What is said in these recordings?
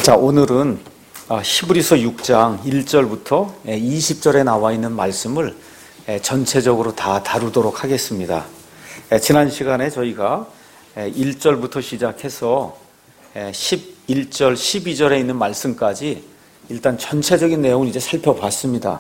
자, 오늘은 히브리서 6장 1절부터 20절에 나와 있는 말씀을 전체적으로 다 다루도록 하겠습니다. 지난 시간에 저희가 1절부터 시작해서 11절, 12절에 있는 말씀까지 일단 전체적인 내용을 이제 살펴봤습니다.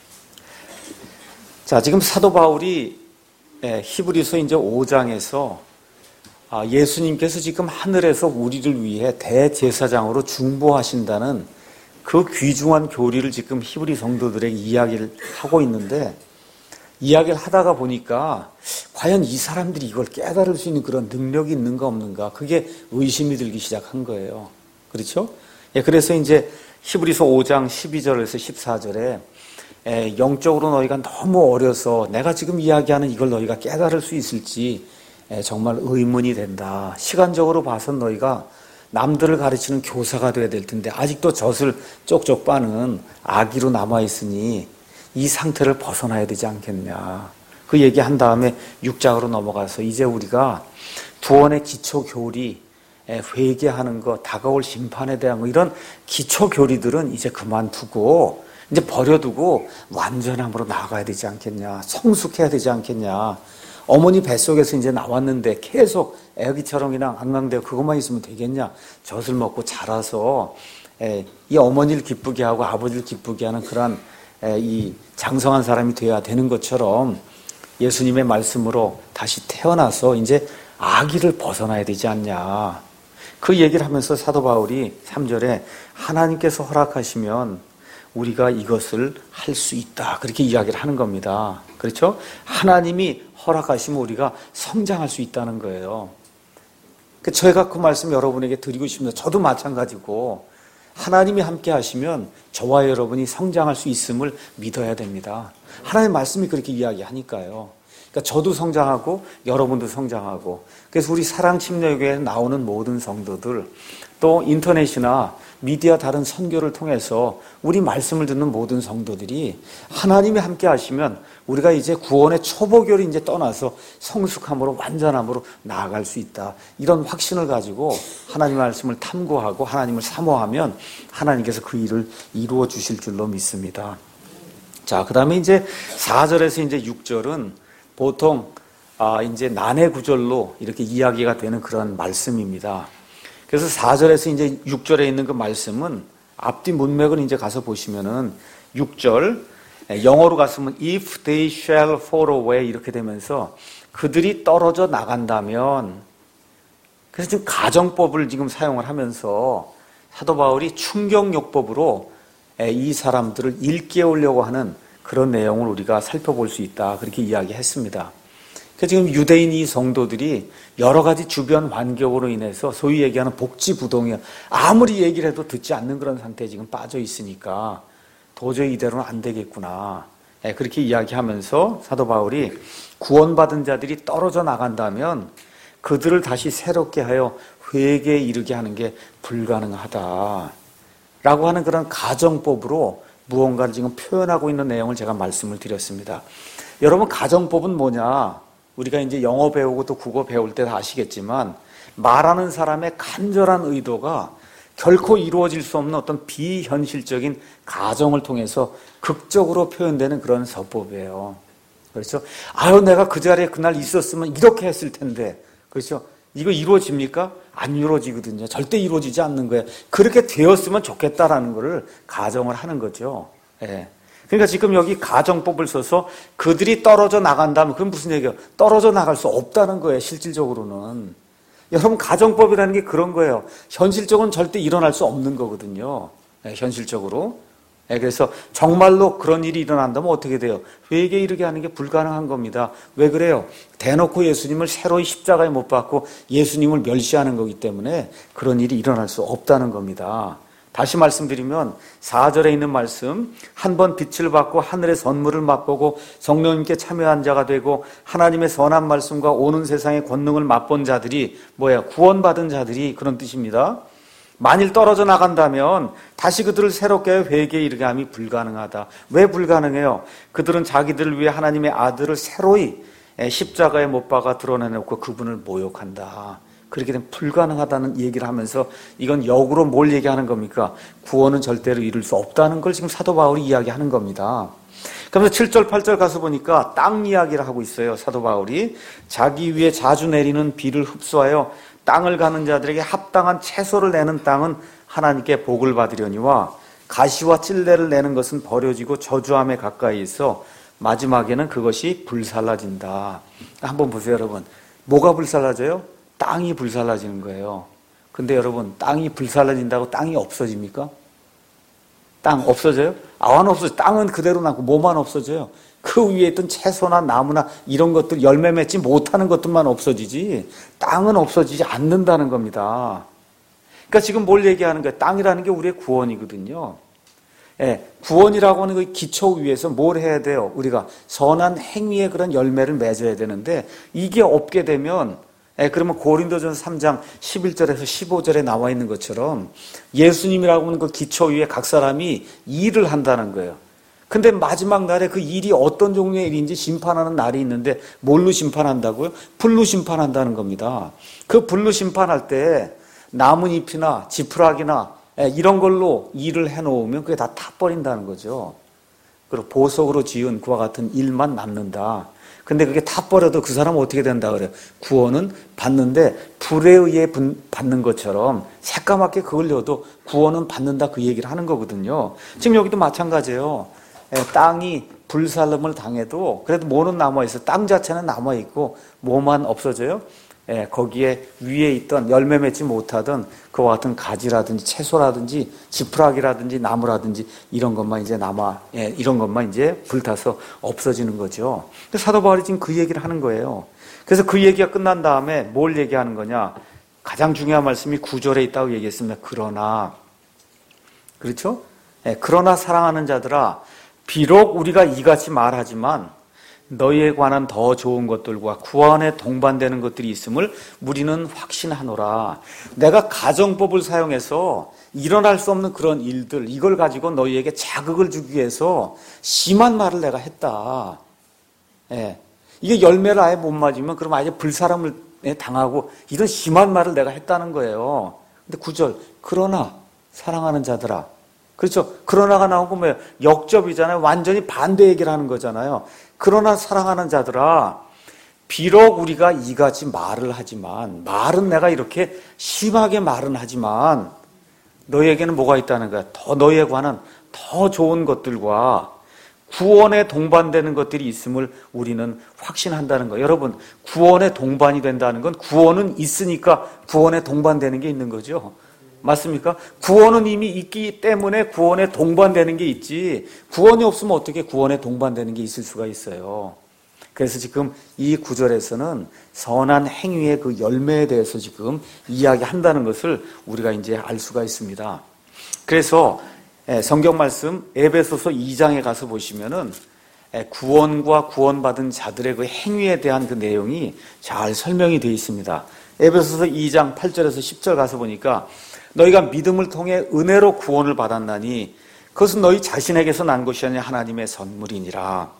자, 지금 사도 바울이 히브리서 이제 5장에서 예수님께서 지금 하늘에서 우리를 위해 대제사장으로 중보하신다는 그 귀중한 교리를 지금 히브리 성도들에게 이야기를 하고 있는데, 이야기를 하다가 보니까 과연 이 사람들이 이걸 깨달을 수 있는 그런 능력이 있는가 없는가, 그게 의심이 들기 시작한 거예요. 그렇죠? 그래서 이제 히브리서 5장 12절에서 14절에 영적으로 너희가 너무 어려서 내가 지금 이야기하는 이걸 너희가 깨달을 수 있을지 정말 의문이 된다. 시간적으로 봐선 너희가 남들을 가르치는 교사가 돼야 될 텐데 아직도 젖을 쪽쪽 빠는 아기로 남아있으니 이 상태를 벗어나야 되지 않겠냐. 그 얘기한 다음에 6장으로 넘어가서 이제 우리가 구원의 기초 교리, 회개하는 것, 다가올 심판에 대한 거, 이런 기초 교리들은 이제 그만두고 이제 버려두고 완전함으로 나아가야 되지 않겠냐. 성숙해야 되지 않겠냐. 어머니 뱃속에서 이제 나왔는데 계속 애기처럼 그냥 앙앙대고 그것만 있으면 되겠냐. 젖을 먹고 자라서 이 어머니를 기쁘게 하고 아버지를 기쁘게 하는 그런 이 장성한 사람이 되어야 되는 것처럼 예수님의 말씀으로 다시 태어나서 이제 아기를 벗어나야 되지 않냐. 그 얘기를 하면서 사도 바울이 3절에 하나님께서 허락하시면 우리가 이것을 할 수 있다. 그렇게 이야기를 하는 겁니다. 그렇죠? 하나님이 허락하시면 우리가 성장할 수 있다는 거예요. 저희가 그 말씀 여러분에게 드리고 싶습니다. 저도 마찬가지고 하나님이 함께 하시면 저와 여러분이 성장할 수 있음을 믿어야 됩니다. 하나님의 말씀이 그렇게 이야기하니까요. 그러니까 저도 성장하고 여러분도 성장하고, 그래서 우리 사랑침례교회에 나오는 모든 성도들, 또 인터넷이나 미디어 다른 선교를 통해서 우리 말씀을 듣는 모든 성도들이 하나님이 함께 하시면 우리가 이제 구원의 초보교를 이제 떠나서 성숙함으로 완전함으로 나아갈 수 있다. 이런 확신을 가지고 하나님의 말씀을 탐구하고 하나님을 사모하면 하나님께서 그 일을 이루어 주실 줄로 믿습니다. 자, 그 다음에 이제 4절에서 이제 6절은 보통 이제 난해 구절로 이렇게 이야기가 되는 그런 말씀입니다. 그래서 4절에서 이제 6절에 있는 그 말씀은 앞뒤 문맥을 이제 가서 보시면은 6절, 영어로 갔으면 if they shall fall away 이렇게 되면서 그들이 떨어져 나간다면, 그래서 지금 가정법을 지금 사용을 하면서 사도 바울이 충격요법으로 이 사람들을 일깨우려고 하는 그런 내용을 우리가 살펴볼 수 있다. 그렇게 이야기했습니다. 지금 유대인 이 성도들이 여러 가지 주변 환경으로 인해서 소위 얘기하는 복지부동이야. 아무리 얘기를 해도 듣지 않는 그런 상태에 지금 빠져 있으니까 도저히 이대로는 안 되겠구나. 그렇게 이야기하면서 사도 바울이 구원받은 자들이 떨어져 나간다면 그들을 다시 새롭게 하여 회개에 이르게 하는 게 불가능하다. 라고 하는 그런 가정법으로 무언가를 지금 표현하고 있는 내용을 제가 말씀을 드렸습니다. 여러분, 가정법은 뭐냐? 우리가 이제 영어 배우고 또 국어 배울 때 다 아시겠지만 말하는 사람의 간절한 의도가 결코 이루어질 수 없는 어떤 비현실적인 가정을 통해서 극적으로 표현되는 그런 서법이에요. 그렇죠? 아유, 내가 그 자리에 그날 있었으면 이렇게 했을 텐데. 그렇죠? 이거 이루어집니까? 안 이루어지거든요. 절대 이루어지지 않는 거예요. 그렇게 되었으면 좋겠다라는 거를 가정을 하는 거죠. 예. 그러니까 지금 여기 가정법을 써서 그들이 떨어져 나간다면 그건 무슨 얘기예요? 떨어져 나갈 수 없다는 거예요, 실질적으로는. 여러분, 가정법이라는 게 그런 거예요. 현실적으로는 절대 일어날 수 없는 거거든요. 현실적으로. 그래서 정말로 그런 일이 일어난다면 어떻게 돼요? 회개에 이르게 하는 게 불가능한 겁니다. 왜 그래요? 대놓고 예수님을 새로이 십자가에 못 박고 예수님을 멸시하는 거기 때문에 그런 일이 일어날 수 없다는 겁니다. 다시 말씀드리면 4절에 있는 말씀, 한 번 빛을 받고 하늘의 선물을 맛보고 성령님께 참여한 자가 되고 하나님의 선한 말씀과 오는 세상의 권능을 맛본 자들이 뭐야? 구원받은 자들이, 그런 뜻입니다. 만일 떨어져 나간다면 다시 그들을 새롭게 회개에 이르게 함이 불가능하다. 왜 불가능해요? 그들은 자기들을 위해 하나님의 아들을 새로이 십자가에 못 박아 드러내놓고 그분을 모욕한다. 그렇게 되면 불가능하다는 얘기를 하면서 이건 역으로 뭘 얘기하는 겁니까? 구원은 절대로 이룰 수 없다는 걸 지금 사도 바울이 이야기하는 겁니다. 그러면서 7절, 8절 가서 보니까 땅 이야기를 하고 있어요. 사도 바울이 자기 위에 자주 내리는 비를 흡수하여 땅을 가는 자들에게 합당한 채소를 내는 땅은 하나님께 복을 받으려니와 가시와 찔레를 내는 것은 버려지고 저주함에 가까이 있어 마지막에는 그것이 불살라진다. 한번 보세요, 여러분. 뭐가 불살라져요? 땅이 불살라지는 거예요. 근데 여러분, 땅이 불살라진다고 땅이 없어집니까? 땅 없어져요? 안 없어져. 땅은 그대로 남고 뭐만 없어져요? 그 위에 있던 채소나 나무나 이런 것들, 열매 맺지 못하는 것들만 없어지지 땅은 없어지지 않는다는 겁니다. 그러니까 지금 뭘 얘기하는 거예요? 땅이라는 게 우리의 구원이거든요. 예, 구원이라고 하는 그 기초 위에서 뭘 해야 돼요? 우리가 선한 행위의 그런 열매를 맺어야 되는데 이게 없게 되면 그러면 고린도전서 3장 11절에서 15절에 나와 있는 것처럼 예수님이라고 하는 그 기초 위에 각 사람이 일을 한다는 거예요. 근데 마지막 날에 그 일이 어떤 종류의 일인지 심판하는 날이 있는데 뭘로 심판한다고요? 불로 심판한다는 겁니다. 그 불로 심판할 때 나뭇잎이나 지푸라기나 이런 걸로 일을 해놓으면 그게 다 타버린다는 거죠. 그리고 보석으로 지은 그와 같은 일만 남는다. 근데 그게 타버려도 그 사람은 어떻게 된다 그래요? 구원은 받는데 불에 의해 받는 것처럼 새까맣게 그을려도 구원은 받는다 그 얘기를 하는 거거든요. 지금 여기도 마찬가지예요. 땅이 불살름을 당해도 그래도 뭐는 남아있어. 땅 자체는 남아있고 뭐만 없어져요? 거기에 위에 있던 열매 맺지 못하던 그와 같은 가지라든지 채소라든지 지푸라기라든지 나무라든지 이런 것만 이제 이런 것만 이제 불타서 없어지는 거죠. 사도 바울이 지금 그 얘기를 하는 거예요. 그래서 그 얘기가 끝난 다음에 뭘 얘기하는 거냐? 가장 중요한 말씀이 9절에 있다고 얘기했습니다. 그러나, 그렇죠? 그러나 사랑하는 자들아, 비록 우리가 이같이 말하지만 너희에 관한 더 좋은 것들과 구원에 동반되는 것들이 있음을 우리는 확신하노라. 내가 가정법을 사용해서 일어날 수 없는 그런 일들, 이걸 가지고 너희에게 자극을 주기 위해서 심한 말을 내가 했다. 이게 열매를 아예 못 맞으면 그럼 아예 불사람을 당하고 이런 심한 말을 내가 했다는 거예요. 근데 9절, 그러나 사랑하는 자들아. 그렇죠. 그러나가 나온 건 뭐예요? 역접이잖아요. 완전히 반대 얘기를 하는 거잖아요. 그러나 사랑하는 자들아, 비록 우리가 이같이 말을 하지만, 말은 내가 이렇게 심하게 말은 하지만 너희에게는 뭐가 있다는 거야? 더 너희에 관한 더 좋은 것들과 구원에 동반되는 것들이 있음을 우리는 확신한다는 거예요. 여러분, 구원에 동반이 된다는 건 구원은 있으니까 구원에 동반되는 게 있는 거죠. 맞습니까? 구원은 이미 있기 때문에 구원에 동반되는 게 있지, 구원이 없으면 어떻게 구원에 동반되는 게 있을 수가 있어요. 그래서 지금 이 구절에서는 선한 행위의 그 열매에 대해서 지금 이야기한다는 것을 우리가 이제 알 수가 있습니다. 그래서 성경 말씀 에베소서 2장에 가서 보시면은 구원과 구원받은 자들의 그 행위에 대한 그 내용이 잘 설명이 되어 있습니다. 에베소서 2장 8절에서 10절 가서 보니까 너희가 믿음을 통해 은혜로 구원을 받았나니 그것은 너희 자신에게서 난 것이 아니라 하나님의 선물이니라.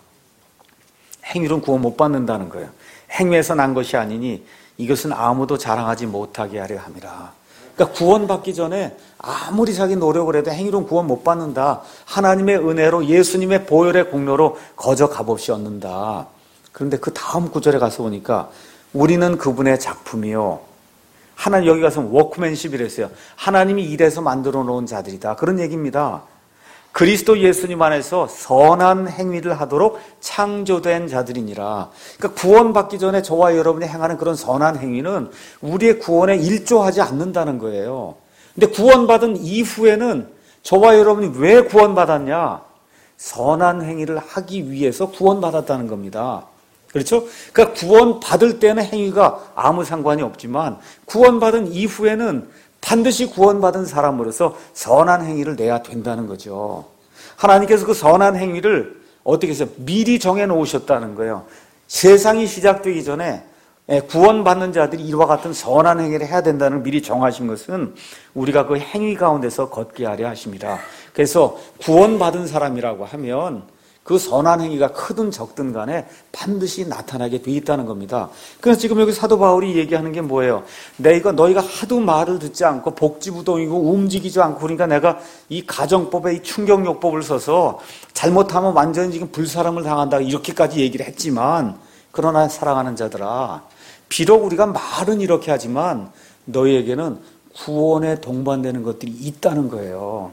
행위로는 구원 못 받는다는 거예요. 행위에서 난 것이 아니니 이것은 아무도 자랑하지 못하게 하려 함이라. 그러니까 구원받기 전에 아무리 자기 노력을 해도 행위로는 구원 못 받는다. 하나님의 은혜로 예수님의 보혈의 공로로 거저 값없이 얻는다. 그런데 그 다음 구절에 가서 보니까 우리는 그분의 작품이요, 하나님, 여기 가서 워크맨십이랬어요. 하나님이 일해서 만들어 놓은 자들이다. 그런 얘기입니다. 그리스도 예수님 안에서 선한 행위를 하도록 창조된 자들이니라. 그러니까 구원받기 전에 저와 여러분이 행하는 그런 선한 행위는 우리의 구원에 일조하지 않는다는 거예요. 근데 구원받은 이후에는 저와 여러분이 왜 구원받았냐? 선한 행위를 하기 위해서 구원받았다는 겁니다. 그렇죠? 그러니까 구원받을 때는 행위가 아무 상관이 없지만 구원받은 이후에는 반드시 구원받은 사람으로서 선한 행위를 내야 된다는 거죠. 하나님께서 그 선한 행위를 어떻게 해서 미리 정해놓으셨다는 거예요. 세상이 시작되기 전에 구원받는 자들이 이와 같은 선한 행위를 해야 된다는 걸 미리 정하신 것은 우리가 그 행위 가운데서 걷게 하려 하십니다. 그래서 구원받은 사람이라고 하면 그 선한 행위가 크든 적든 간에 반드시 나타나게 돼 있다는 겁니다. 그래서 지금 여기 사도 바울이 얘기하는 게 뭐예요? 너희가 하도 말을 듣지 않고 복지부동이고 움직이지 않고 그러니까 내가 이 가정법에 이 충격요법을 써서 잘못하면 완전히 지금 불사람을 당한다 이렇게까지 얘기를 했지만 그러나 사랑하는 자들아 비록 우리가 말은 이렇게 하지만 너희에게는 구원에 동반되는 것들이 있다는 거예요.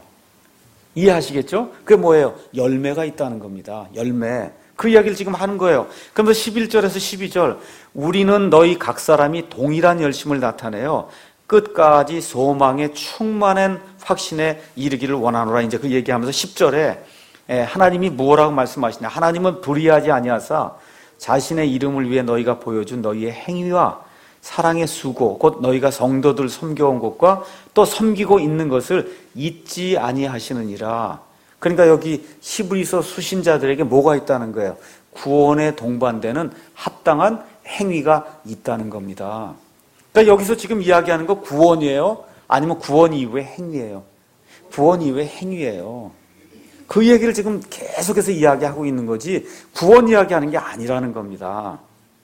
이해하시겠죠? 그게 뭐예요? 열매가 있다는 겁니다. 열매. 그 이야기를 지금 하는 거예요. 그러면서 11절에서 12절 우리는 너희 각 사람이 동일한 열심을 나타내요. 끝까지 소망에 충만한 확신에 이르기를 원하노라. 이제 그 얘기하면서 10절에 하나님이 뭐라고 말씀하시냐. 하나님은 불의하지 아니하사 자신의 이름을 위해 너희가 보여준 너희의 행위와 사랑의 수고 곧 너희가 성도들 섬겨온 것과 또 섬기고 있는 것을 잊지 아니하시느니라. 그러니까 여기 히브리서 수신자들에게 뭐가 있다는 거예요? 구원에 동반되는 합당한 행위가 있다는 겁니다. 그러니까 여기서 지금 이야기하는 거 구원이에요? 아니면 구원 이후의 행위예요? 구원 이후의 행위예요. 그 얘기를 지금 계속해서 이야기하고 있는 거지 구원 이야기하는 게 아니라는 겁니다.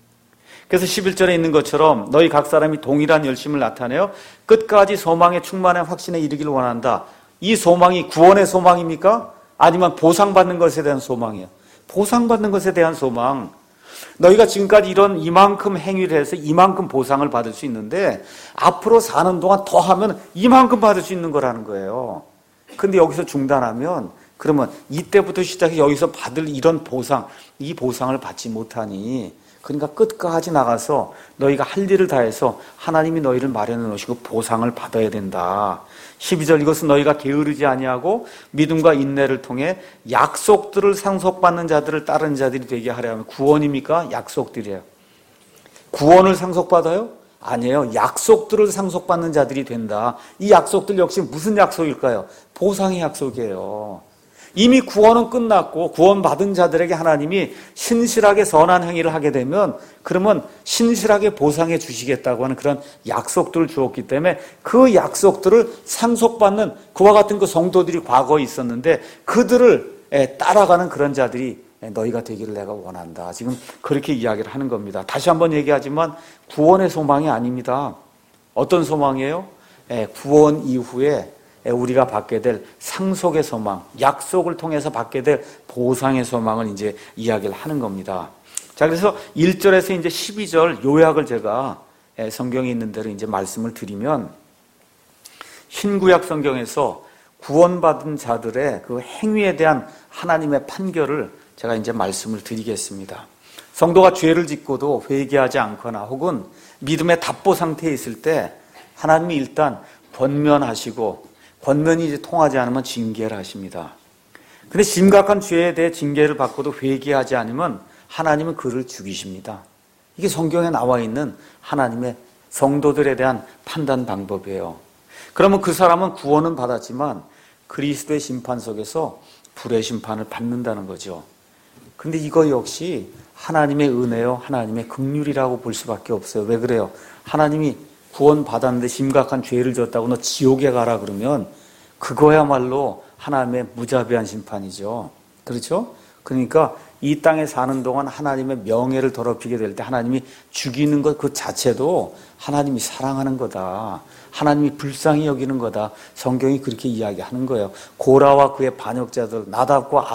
그래서 11절에 있는 것처럼 너희 각 사람이 동일한 열심을 나타내어 끝까지 소망에 충만한 확신에 이르기를 원한다. 이 소망이 구원의 소망입니까? 아니면 보상받는 것에 대한 소망이에요? 보상받는 것에 대한 소망. 너희가 지금까지 이만큼 행위를 해서 이만큼 보상을 받을 수 있는데 앞으로 사는 동안 더 하면 이만큼 받을 수 있는 거라는 거예요. 근데 여기서 중단하면 그러면 이때부터 시작해 여기서 받을 이런 보상, 이 보상을 받지 못하니 그러니까 끝까지 나가서 너희가 할 일을 다해서 하나님이 너희를 마련해 놓으시고 보상을 받아야 된다. 12절 이것은 너희가 게으르지 아니하고 믿음과 인내를 통해 약속들을 상속받는 자들을 따르는 자들이 되게 하려 하면 구원입니까? 약속들이에요. 구원을 상속받아요? 아니에요. 약속들을 상속받는 자들이 된다. 이 약속들 역시 무슨 약속일까요? 보상의 약속이에요. 이미 구원은 끝났고 구원받은 자들에게 하나님이 신실하게 선한 행위를 하게 되면 그러면 신실하게 보상해 주시겠다고 하는 그런 약속들을 주었기 때문에 그 약속들을 상속받는 그와 같은 그 성도들이 과거에 있었는데 그들을 따라가는 그런 자들이 너희가 되기를 내가 원한다. 지금 그렇게 이야기를 하는 겁니다. 다시 한번 얘기하지만 구원의 소망이 아닙니다. 어떤 소망이에요? 구원 이후에 우리가 받게 될 상속의 소망, 약속을 통해서 받게 될 보상의 소망을 이제 이야기를 하는 겁니다. 자, 그래서 1절에서 이제 12절 요약을 제가 성경에 있는 대로 이제 말씀을 드리면 신구약 성경에서 구원받은 자들의 그 행위에 대한 하나님의 판결을 제가 이제 말씀을 드리겠습니다. 성도가 죄를 짓고도 회개하지 않거나 혹은 믿음의 답보 상태에 있을 때 하나님이 일단 권면하시고 권면이 이제 통하지 않으면 징계를 하십니다. 근데 심각한 죄에 대해 징계를 받고도 회개하지 않으면 하나님은 그를 죽이십니다. 이게 성경에 나와 있는 하나님의 성도들에 대한 판단 방법이에요. 그러면 그 사람은 구원은 받았지만 그리스도의 심판 속에서 불의 심판을 받는다는 거죠. 근데 이거 역시 하나님의 은혜요, 하나님의 긍휼이라고 볼 수밖에 없어요. 왜 그래요? 하나님이 구원 받았는데 심각한 죄를 졌다고 너 지옥에 가라 그러면 그거야말로 하나님의 무자비한 심판이죠. 그렇죠? 그러니까 이 땅에 사는 동안 하나님의 명예를 더럽히게 될 때 하나님이 죽이는 것 그 자체도 하나님이 사랑하는 거다. 하나님이 불쌍히 여기는 거다. 성경이 그렇게 이야기하는 거예요. 고라와 그의 반역자들 나답과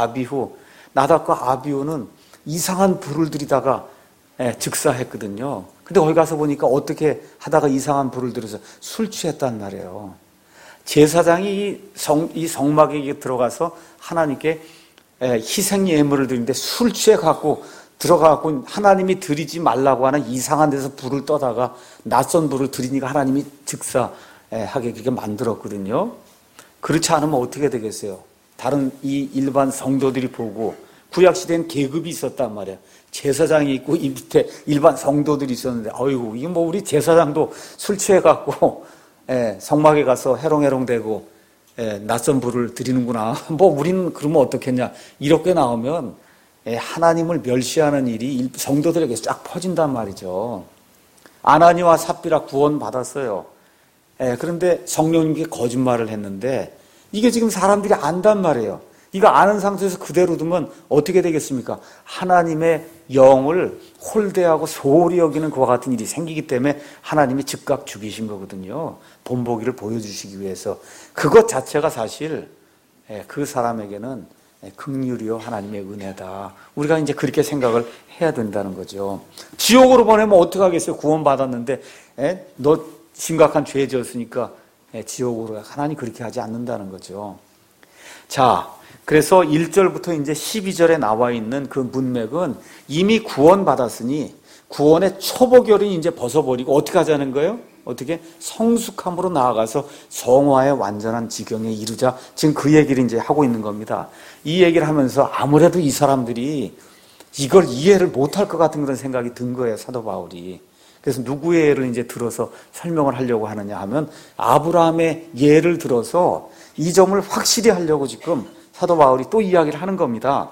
아비후는 이상한 불을 들이다가 즉사했거든요. 근데 거기 가서 보니까 어떻게 하다가 이상한 불을 들여서 술 취했단 말이에요. 제사장이 이 성막에 들어가서 하나님께 희생 예물을 드리는데 술 취해갖고 들어가갖고 하나님이 드리지 말라고 하는 이상한 데서 불을 떠다가 낯선 불을 드리니까 하나님이 즉사하게 그렇게 만들었거든요. 그렇지 않으면 어떻게 되겠어요? 다른 이 일반 성도들이 보고 구약시대엔 계급이 있었단 말이에요. 제사장이 있고 이 밑에 일반 성도들이 있었는데 어이구 이게 뭐 우리 제사장도 술 취해갖고 성막에 가서 해롱해롱대고 낯선 불을 드리는구나. 뭐 우리는 그러면 어떻겠냐. 이렇게 나오면 하나님을 멸시하는 일이 성도들에게 쫙 퍼진단 말이죠. 아나니와 삽비라 구원받았어요. 그런데 성령님께 거짓말을 했는데 이게 지금 사람들이 안단 말이에요. 이거 아는 상태에서 그대로 두면 어떻게 되겠습니까? 하나님의 영을 홀대하고 소홀히 여기는 그와 같은 일이 생기기 때문에 하나님이 즉각 죽이신 거거든요. 본보기를 보여주시기 위해서. 그것 자체가 사실 그 사람에게는 긍휼이요 하나님의 은혜다. 우리가 이제 그렇게 생각을 해야 된다는 거죠. 지옥으로 보내면 어떡하겠어요? 구원받았는데 너 심각한 죄 지었으니까 지옥으로. 하나님 그렇게 하지 않는다는 거죠. 자, 그래서 1절부터 이제 12절에 나와 있는 그 문맥은 이미 구원받았으니 구원의 초보결은 이제 벗어버리고 어떻게 하자는 거예요? 어떻게? 성숙함으로 나아가서 성화의 완전한 지경에 이르자. 지금 그 얘기를 이제 하고 있는 겁니다. 이 얘기를 하면서 아무래도 이 사람들이 이걸 이해를 못할 것 같은 그런 생각이 든 거예요, 사도 바울이. 그래서 누구의 예를 이제 들어서 설명을 하려고 하느냐 하면 아브라함의 예를 들어서 이 점을 확실히 하려고 지금 사도 바울이 또 이야기를 하는 겁니다.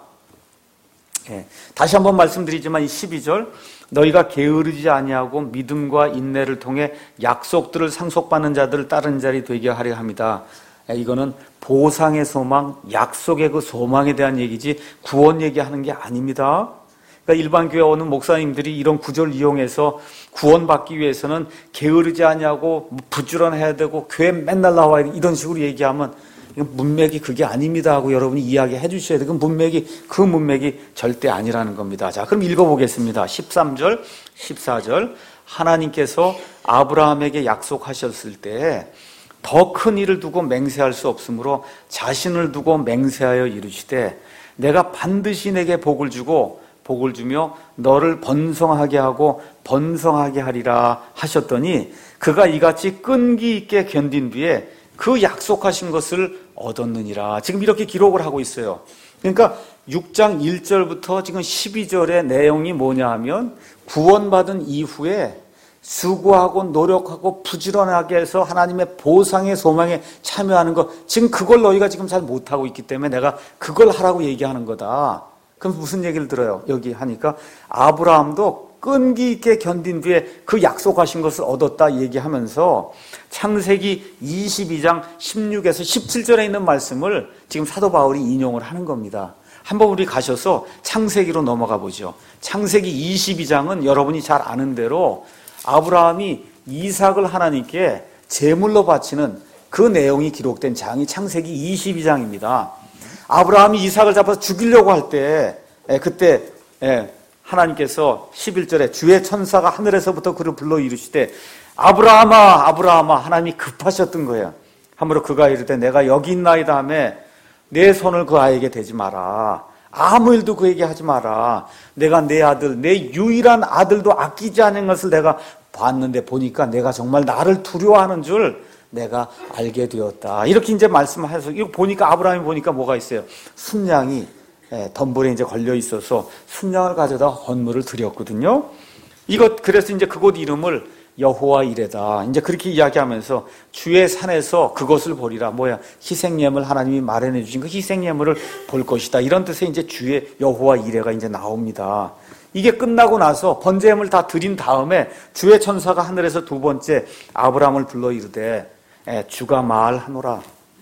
다시 한번 말씀드리지만 이 12절 너희가 게으르지 아니하고 믿음과 인내를 통해 약속들을 상속받는 자들을 따르는 자리 되게 하려 합니다. 이거는 보상의 소망, 약속의 그 소망에 대한 얘기지 구원 얘기하는 게 아닙니다. 그러니까 일반 교회 오는 목사님들이 이런 구절을 이용해서 구원받기 위해서는 게으르지 아니하고 부지런해야 되고 교회 맨날 나와야 돼 이런 식으로 얘기하면 문맥이 그게 아닙니다 하고 여러분이 이야기해 주셔야 돼요. 그 문맥이 절대 아니라는 겁니다. 자, 그럼 읽어보겠습니다. 13절, 14절. 하나님께서 아브라함에게 약속하셨을 때 더 큰 일을 두고 맹세할 수 없으므로 자신을 두고 맹세하여 이르시되 내가 반드시 내게 복을 주며 너를 번성하게 하고 번성하게 하리라 하셨더니 그가 이같이 끈기 있게 견딘 뒤에 그 약속하신 것을 얻었느니라. 지금 이렇게 기록을 하고 있어요. 그러니까 6장 1절부터 지금 12절의 내용이 뭐냐 하면 구원받은 이후에 수고하고 노력하고 부지런하게 해서 하나님의 보상의 소망에 참여하는 것, 지금 그걸 너희가 지금 잘 못하고 있기 때문에 내가 그걸 하라고 얘기하는 거다. 그럼 무슨 얘기를 들어요? 여기 하니까 아브라함도 끈기 있게 견딘 뒤에 그 약속하신 것을 얻었다 얘기하면서 창세기 22장 16에서 17절에 있는 말씀을 지금 사도 바울이 인용을 하는 겁니다. 한번 우리 가셔서 창세기로 넘어가 보죠. 창세기 22장은 여러분이 잘 아는 대로 아브라함이 이삭을 하나님께 제물로 바치는 그 내용이 기록된 장이 창세기 22장입니다. 아브라함이 이삭을 잡아서 죽이려고 할 때 그때 하나님께서 11절에 주의 천사가 하늘에서부터 그를 불러 이르시되 아브라함아 아브라함아 하나님이 급하셨던 거예요. 함부로 그가 이르되 내가 여기 있나이다 하며 내 손을 그 아이에게 대지 마라. 아무 일도 그에게 하지 마라. 내가 내 아들 내 유일한 아들도 아끼지 않은 것을 내가 봤는데 보니까 내가 정말 나를 두려워하는 줄 내가 알게 되었다. 이렇게 이제 말씀하셔서 이거 보니까 아브라함이 보니까 뭐가 있어요? 순양이 덤불에 이제 걸려 있어서 순양을 가져다 헌물을 드렸거든요. 그래서 이제 그곳 이름을 여호와 이레다. 이제 그렇게 이야기하면서 주의 산에서 그것을 보리라. 뭐야? 희생예물 하나님이 마련해 주신 그 희생예물을 볼 것이다. 이런 뜻의 이제 주의 여호와 이레가 이제 나옵니다. 이게 끝나고 나서 번제물을 다 드린 다음에 주의 천사가 하늘에서 두 번째 아브라함을 불러 이르되 주가 말하노라.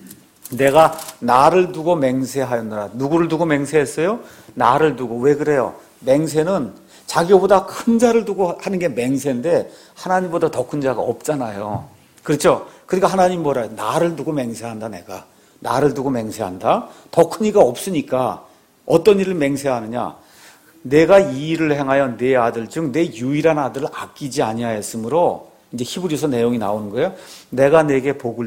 내가 나를 두고 맹세하였노라. 누구를 두고 맹세했어요? 나를 두고. 왜 그래요? 맹세는 자기보다 큰 자를 두고 하는 게 맹세인데 하나님보다 더 큰 자가 없잖아요. 그렇죠? 그러니까 하나님 뭐라 해요? 나를 두고 맹세한다. 내가 나를 두고 맹세한다. 더 큰 이가 없으니까 어떤 일을 맹세하느냐? 내가 이 일을 행하여 내 아들 즉 내 유일한 아들을 아끼지 아니하였으므로 이제 히브리서 내용이 나오는 거예요. 내가 내게 복을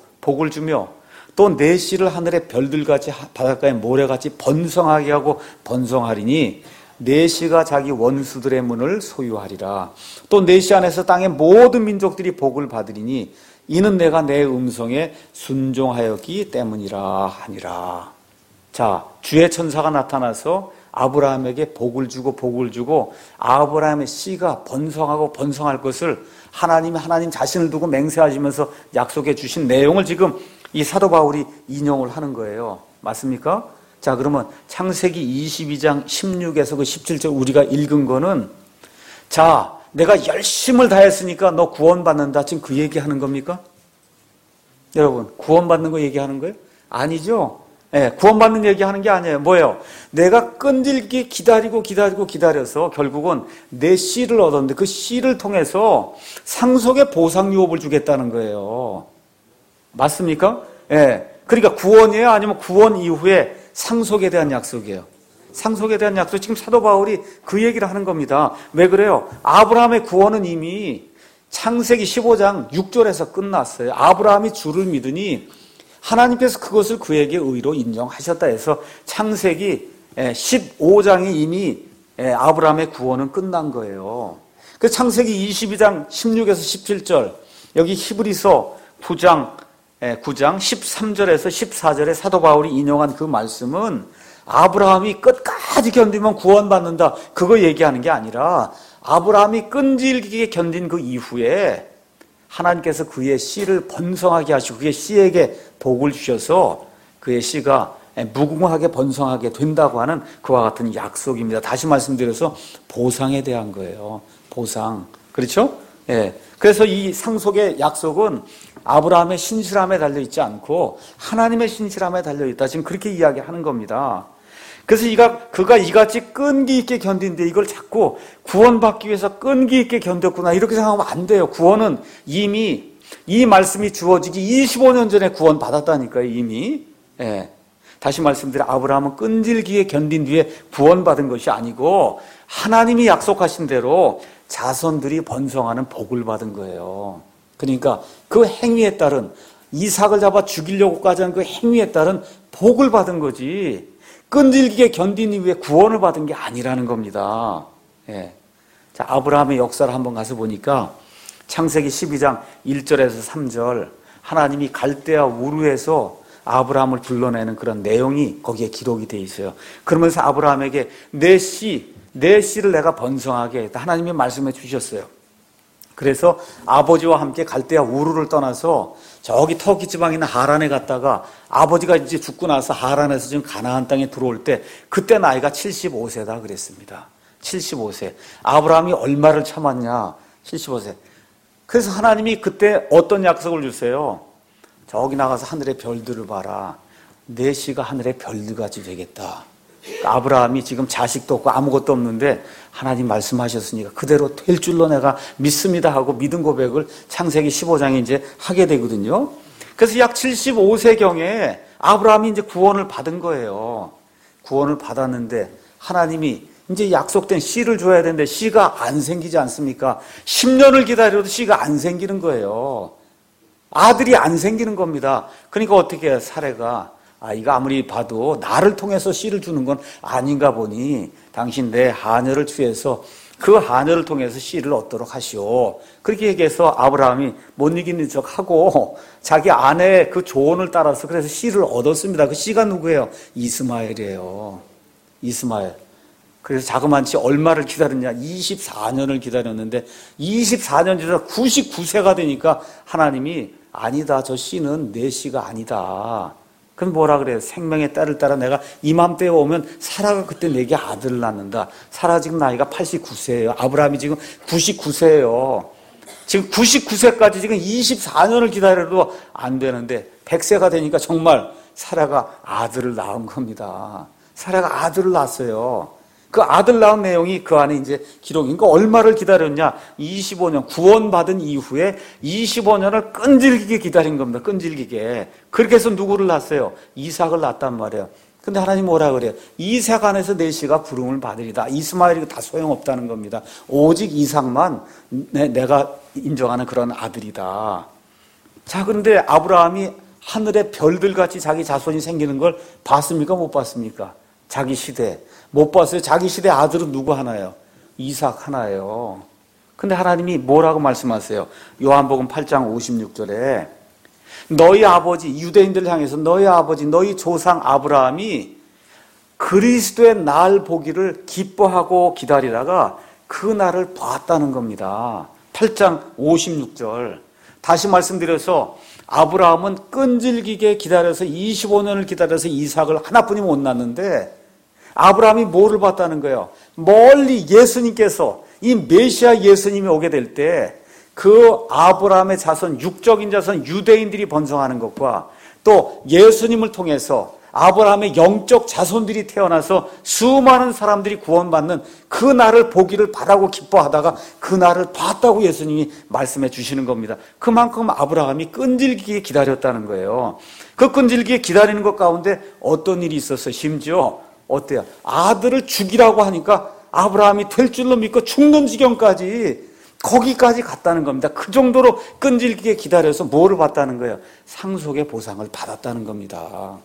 주며 또 내 씨를 하늘의 별들같이 바닷가의 모래같이 번성하게 하고 번성하리니 내 씨가 자기 원수들의 문을 소유하리라. 또 내 씨 안에서 땅의 모든 민족들이 복을 받으리니 이는 내가 내 음성에 순종하였기 때문이라 하니라. 자, 주의 천사가 나타나서 아브라함에게 복을 주고 아브라함의 씨가 번성하고 번성할 것을 하나님 자신을 두고 맹세하시면서 약속해 주신 내용을 지금 이 사도 바울이 인용을 하는 거예요. 맞습니까? 자, 그러면 창세기 22장 16에서 그 17절 우리가 읽은 거는 자, 내가 열심을 다했으니까 너 구원받는다. 지금 그 얘기하는 겁니까? 여러분, 구원받는 거 얘기하는 거예요? 아니죠. 구원받는 얘기하는 게 아니에요. 뭐예요? 내가 끈질기게 기다려서 결국은 내 씨를 얻었는데 그 씨를 통해서 상속의 보상 유업을 주겠다는 거예요. 맞습니까? 그러니까 구원이에요? 아니면 구원 이후에 상속에 대한 약속이에요? 상속에 대한 약속. 지금 사도 바울이 그 얘기를 하는 겁니다. 왜 그래요? 아브라함의 구원은 이미 창세기 15장 6절에서 끝났어요. 아브라함이 주를 믿으니 하나님께서 그것을 그에게 의로 인정하셨다 해서 창세기 15장에 이미 아브라함의 구원은 끝난 거예요. 그 창세기 22장 16에서 17절, 여기 히브리서 9장 13절에서 14절에 사도 바울이 인용한 그 말씀은 아브라함이 끝까지 견디면 구원받는다, 그거 얘기하는 게 아니라 아브라함이 끈질기게 견딘 그 이후에 하나님께서 그의 씨를 번성하게 하시고 그의 씨에게 복을 주셔서 그의 씨가 무궁하게 번성하게 된다고 하는 그와 같은 약속입니다. 다시 말씀드려서 보상에 대한 거예요. 보상. 그렇죠? 그래서 이 상속의 약속은 아브라함의 신실함에 달려있지 않고 하나님의 신실함에 달려있다. 지금 그렇게 이야기하는 겁니다. 그래서 그가 이같이 끈기 있게 견딘데 이걸 자꾸 구원받기 위해서 끈기 있게 견뎠구나, 이렇게 생각하면 안 돼요. 구원은 이미 이 말씀이 주어지기 25년 전에 구원받았다니까요, 이미. 다시 말씀드려, 아브라함은 끈질기게 견딘 뒤에 구원받은 것이 아니고 하나님이 약속하신 대로 자손들이 번성하는 복을 받은 거예요. 그러니까 그 행위에 따른, 이삭을 잡아 죽이려고까지 하는 그 행위에 따른 복을 받은 거지, 끈질기게 견딘 이후에 구원을 받은 게 아니라는 겁니다. 자, 아브라함의 역사를 한번 가서 보니까 창세기 12장 1절에서 3절, 하나님이 갈대아 우르에서 아브라함을 불러내는 그런 내용이 거기에 기록이 되어 있어요. 그러면서 아브라함에게 내 씨를 내가 번성하게 했다, 하나님이 말씀해 주셨어요. 그래서 아버지와 함께 갈대아 우르를 떠나서 저기 터키 지방에 있는 하란에 갔다가 아버지가 이제 죽고 나서 하란에서 지금 가나안 땅에 들어올 때 그때 나이가 75세다 그랬습니다. 75세. 아브라함이 얼마를 참았냐? 75세. 그래서 하나님이 그때 어떤 약속을 주세요? 저기 나가서 하늘의 별들을 봐라. 내 씨가 하늘의 별들같이 되겠다. 아브라함이 지금 자식도 없고 아무것도 없는데 하나님 말씀하셨으니까 그대로 될 줄로 내가 믿습니다 하고 믿음 고백을 창세기 15장에 이제 하게 되거든요. 그래서 약 75세경에 아브라함이 이제 구원을 받은 거예요. 구원을 받았는데 하나님이 이제 약속된 씨를 줘야 되는데 씨가 안 생기지 않습니까? 10년을 기다려도 씨가 안 생기는 거예요. 아들이 안 생기는 겁니다. 그러니까 어떻게 해요? 사례가, 이가 아무리 봐도 나를 통해서 씨를 주는 건 아닌가 보니 당신 내 하녀를 취해서 그 하녀를 통해서 씨를 얻도록 하시오. 그렇게 얘기해서 아브라함이 못 이기는 척하고 자기 아내의 그 조언을 따라서 그래서 씨를 얻었습니다. 그 씨가 누구예요? 이스마엘이에요. 이스마엘. 그래서 자그만치 얼마를 기다렸냐? 24년을 기다렸는데 24년 지나서 99세가 되니까 하나님이 아니다, 저 씨는 내 씨가 아니다. 그럼 뭐라 그래요? 생명의 딸을 따라 내가 이맘때에 오면 사라가 그때 내게 아들을 낳는다. 사라 지금 나이가 89세예요. 아브라함이 지금 99세예요. 지금 99세까지 지금 24년을 기다려도 안 되는데 100세가 되니까 정말 사라가 아들을 낳은 겁니다. 사라가 아들을 낳았어요. 그 아들 낳은 내용이 그 안에 이제 기록인 거. 얼마를 기다렸냐? 25년. 구원받은 이후에 25년을 끈질기게 기다린 겁니다. 끈질기게. 그렇게 해서 누구를 낳았어요? 이삭을 낳았단 말이에요. 근데 하나님 뭐라 그래요? 이삭 안에서 내 씨가 부름을 받으리다. 이스마엘이 다 소용없다는 겁니다. 오직 이삭만 내가 인정하는 그런 아들이다. 자, 그런데 아브라함이 하늘의 별들같이 자기 자손이 생기는 걸 봤습니까? 못 봤습니까? 자기 시대. 못 봤어요. 자기 시대 아들은 누구 하나예요? 이삭 하나예요. 근데 하나님이 뭐라고 말씀하세요? 요한복음 8장 56절에 너희 아버지, 유대인들을 향해서 너희 아버지, 너희 조상 아브라함이 그리스도의 날 보기를 기뻐하고 기다리다가 그 날을 봤다는 겁니다. 8장 56절. 다시 말씀드려서 아브라함은 끈질기게 기다려서 25년을 기다려서 이삭을 하나뿐이 못 낳았는데 아브라함이 뭐를 봤다는 거예요? 멀리 예수님께서, 이 메시아 예수님이 오게 될 때 그 아브라함의 자손, 육적인 자손 유대인들이 번성하는 것과 또 예수님을 통해서 아브라함의 영적 자손들이 태어나서 수많은 사람들이 구원받는 그 날을 보기를 바라고 기뻐하다가 그 날을 봤다고 예수님이 말씀해 주시는 겁니다. 그만큼 아브라함이 끈질기게 기다렸다는 거예요. 그 끈질기게 기다리는 것 가운데 어떤 일이 있었어요? 심지어 어때요? 아들을 죽이라고 하니까 아브라함이 될 줄로 믿고 죽는 지경까지 거기까지 갔다는 겁니다. 그 정도로 끈질기게 기다려서 뭐를 받다는 거예요? 상속의 보상을 받았다는 겁니다.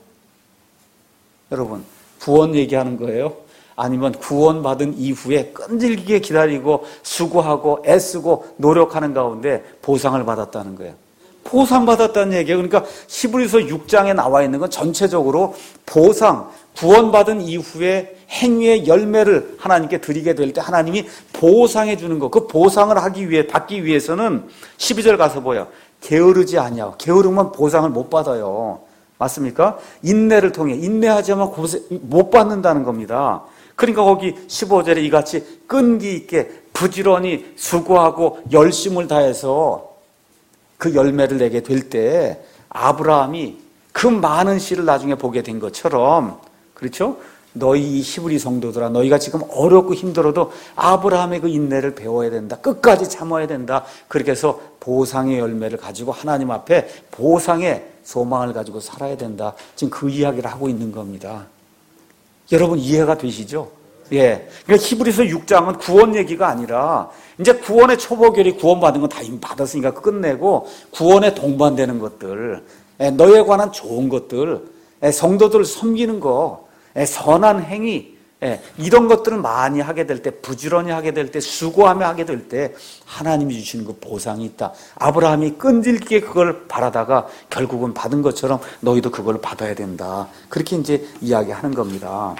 여러분, 구원 얘기하는 거예요? 아니면 구원받은 이후에 끈질기게 기다리고 수고하고 애쓰고 노력하는 가운데 보상을 받았다는 거예요. 보상받았다는 얘기예요. 그러니까 히브리서 6장에 나와 있는 건 전체적으로 보상, 구원받은 이후에 행위의 열매를 하나님께 드리게 될 때 하나님이 보상해 주는 것, 그 보상을 받기 위해서는 12절 가서 보여. 게으르지 아니하고, 게으르면 보상을 못 받아요. 맞습니까? 인내를 통해, 인내하지 않으면 못 받는다는 겁니다. 그러니까 거기 15절에 이같이 끈기 있게 부지런히 수고하고 열심을 다해서 그 열매를 내게 될 때 아브라함이 그 많은 씨를 나중에 보게 된 것처럼, 그렇죠? 너희 히브리 성도들아, 너희가 지금 어렵고 힘들어도 아브라함의 그 인내를 배워야 된다. 끝까지 참아야 된다. 그렇게 해서 보상의 열매를 가지고 하나님 앞에 보상의 소망을 가지고 살아야 된다. 지금 그 이야기를 하고 있는 겁니다. 여러분 이해가 되시죠? 예. 그러니까 히브리서 6장은 구원 얘기가 아니라 이제 구원의 초보결이 구원받은 건 다 이미 받았으니까 끝내고 구원에 동반되는 것들, 너에 관한 좋은 것들, 성도들을 섬기는 거, 선한 행위, 이런 것들을 많이 하게 될 때, 부지런히 하게 될 때, 수고하며 하게 될 때 하나님이 주시는 그 보상이 있다. 아브라함이 끈질기게 그걸 바라다가 결국은 받은 것처럼 너희도 그걸 받아야 된다. 그렇게 이제 이야기하는 겁니다.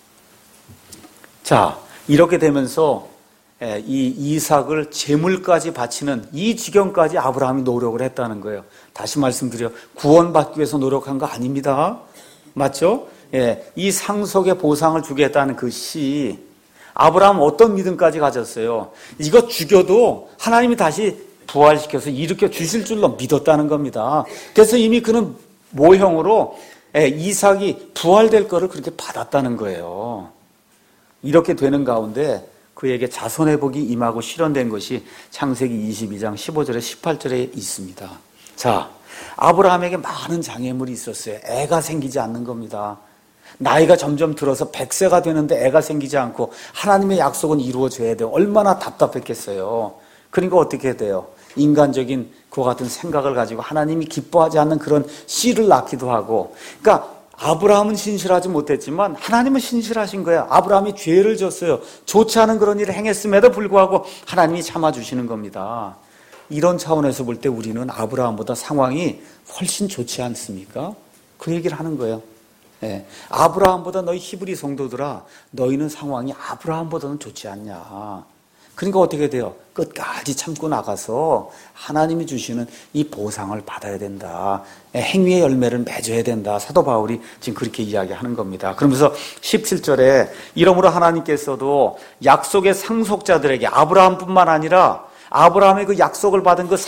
자, 이렇게 되면서 이 이삭을 제물까지 바치는 이 지경까지 아브라함이 노력을 했다는 거예요. 다시 말씀드려, 구원받기 위해서 노력한 거 아닙니다. 맞죠? 예, 이 상속의 보상을 주겠다는 그 시, 아브라함 어떤 믿음까지 가졌어요? 이거 죽여도 하나님이 다시 부활시켜서 일으켜 주실 줄로 믿었다는 겁니다. 그래서 이미 그는 모형으로 이삭이 부활될 거를 그렇게 받았다는 거예요. 이렇게 되는 가운데 그에게 자손의 복이 임하고 실현된 것이 창세기 22장 15절에 18절에 있습니다. 자, 아브라함에게 많은 장애물이 있었어요. 애가 생기지 않는 겁니다. 나이가 점점 들어서 100세가 되는데 애가 생기지 않고 하나님의 약속은 이루어져야 돼요. 얼마나 답답했겠어요. 그러니까 어떻게 돼요? 인간적인 그와 같은 생각을 가지고 하나님이 기뻐하지 않는 그런 씨를 낳기도 하고. 그러니까 아브라함은 신실하지 못했지만 하나님은 신실하신 거예요. 아브라함이 죄를 졌어요. 좋지 않은 그런 일을 행했음에도 불구하고 하나님이 참아주시는 겁니다. 이런 차원에서 볼 때 우리는 아브라함보다 상황이 훨씬 좋지 않습니까? 그 얘기를 하는 거예요. 예. 아브라함보다 너희 히브리 성도들아, 너희는 상황이 아브라함보다는 좋지 않냐. 그러니까 어떻게 돼요? 끝까지 참고 나가서 하나님이 주시는 이 보상을 받아야 된다. 행위의 열매를 맺어야 된다. 사도 바울이 지금 그렇게 이야기하는 겁니다. 그러면서 17절에 이러므로 하나님께서도 약속의 상속자들에게, 아브라함뿐만 아니라 아브라함의 그 약속을 받은 그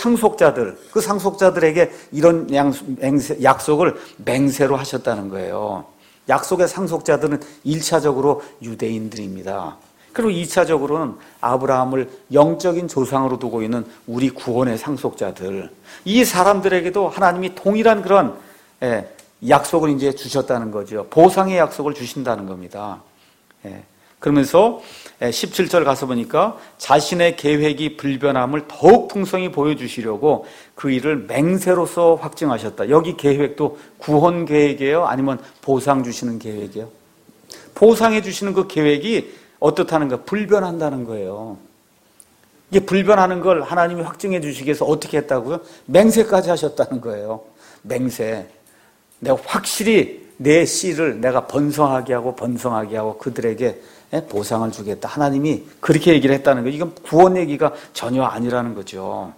상속자들에게 이런 약속을 맹세로 하셨다는 거예요. 약속의 상속자들은 1차적으로 유대인들입니다. 그리고 2차적으로는 아브라함을 영적인 조상으로 두고 있는 우리 구원의 상속자들, 이 사람들에게도 하나님이 동일한 그런 약속을 이제 주셨다는 거죠. 보상의 약속을 주신다는 겁니다. 그러면서 17절 가서 보니까 자신의 계획이 불변함을 더욱 풍성히 보여주시려고 그 일을 맹세로서 확증하셨다. 여기 계획도 구원 계획이에요? 아니면 보상 주시는 계획이에요? 보상해 주시는 그 계획이 어떻다는 거? 불변한다는 거예요. 이게 불변하는 걸 하나님이 확증해 주시기 위해서 어떻게 했다고요? 맹세까지 하셨다는 거예요. 맹세. 내가 확실히 내 씨를 내가 번성하게 하고 그들에게 보상을 주겠다. 하나님이 그렇게 얘기를 했다는 거예요. 이건 구원 얘기가 전혀 아니라는 거죠.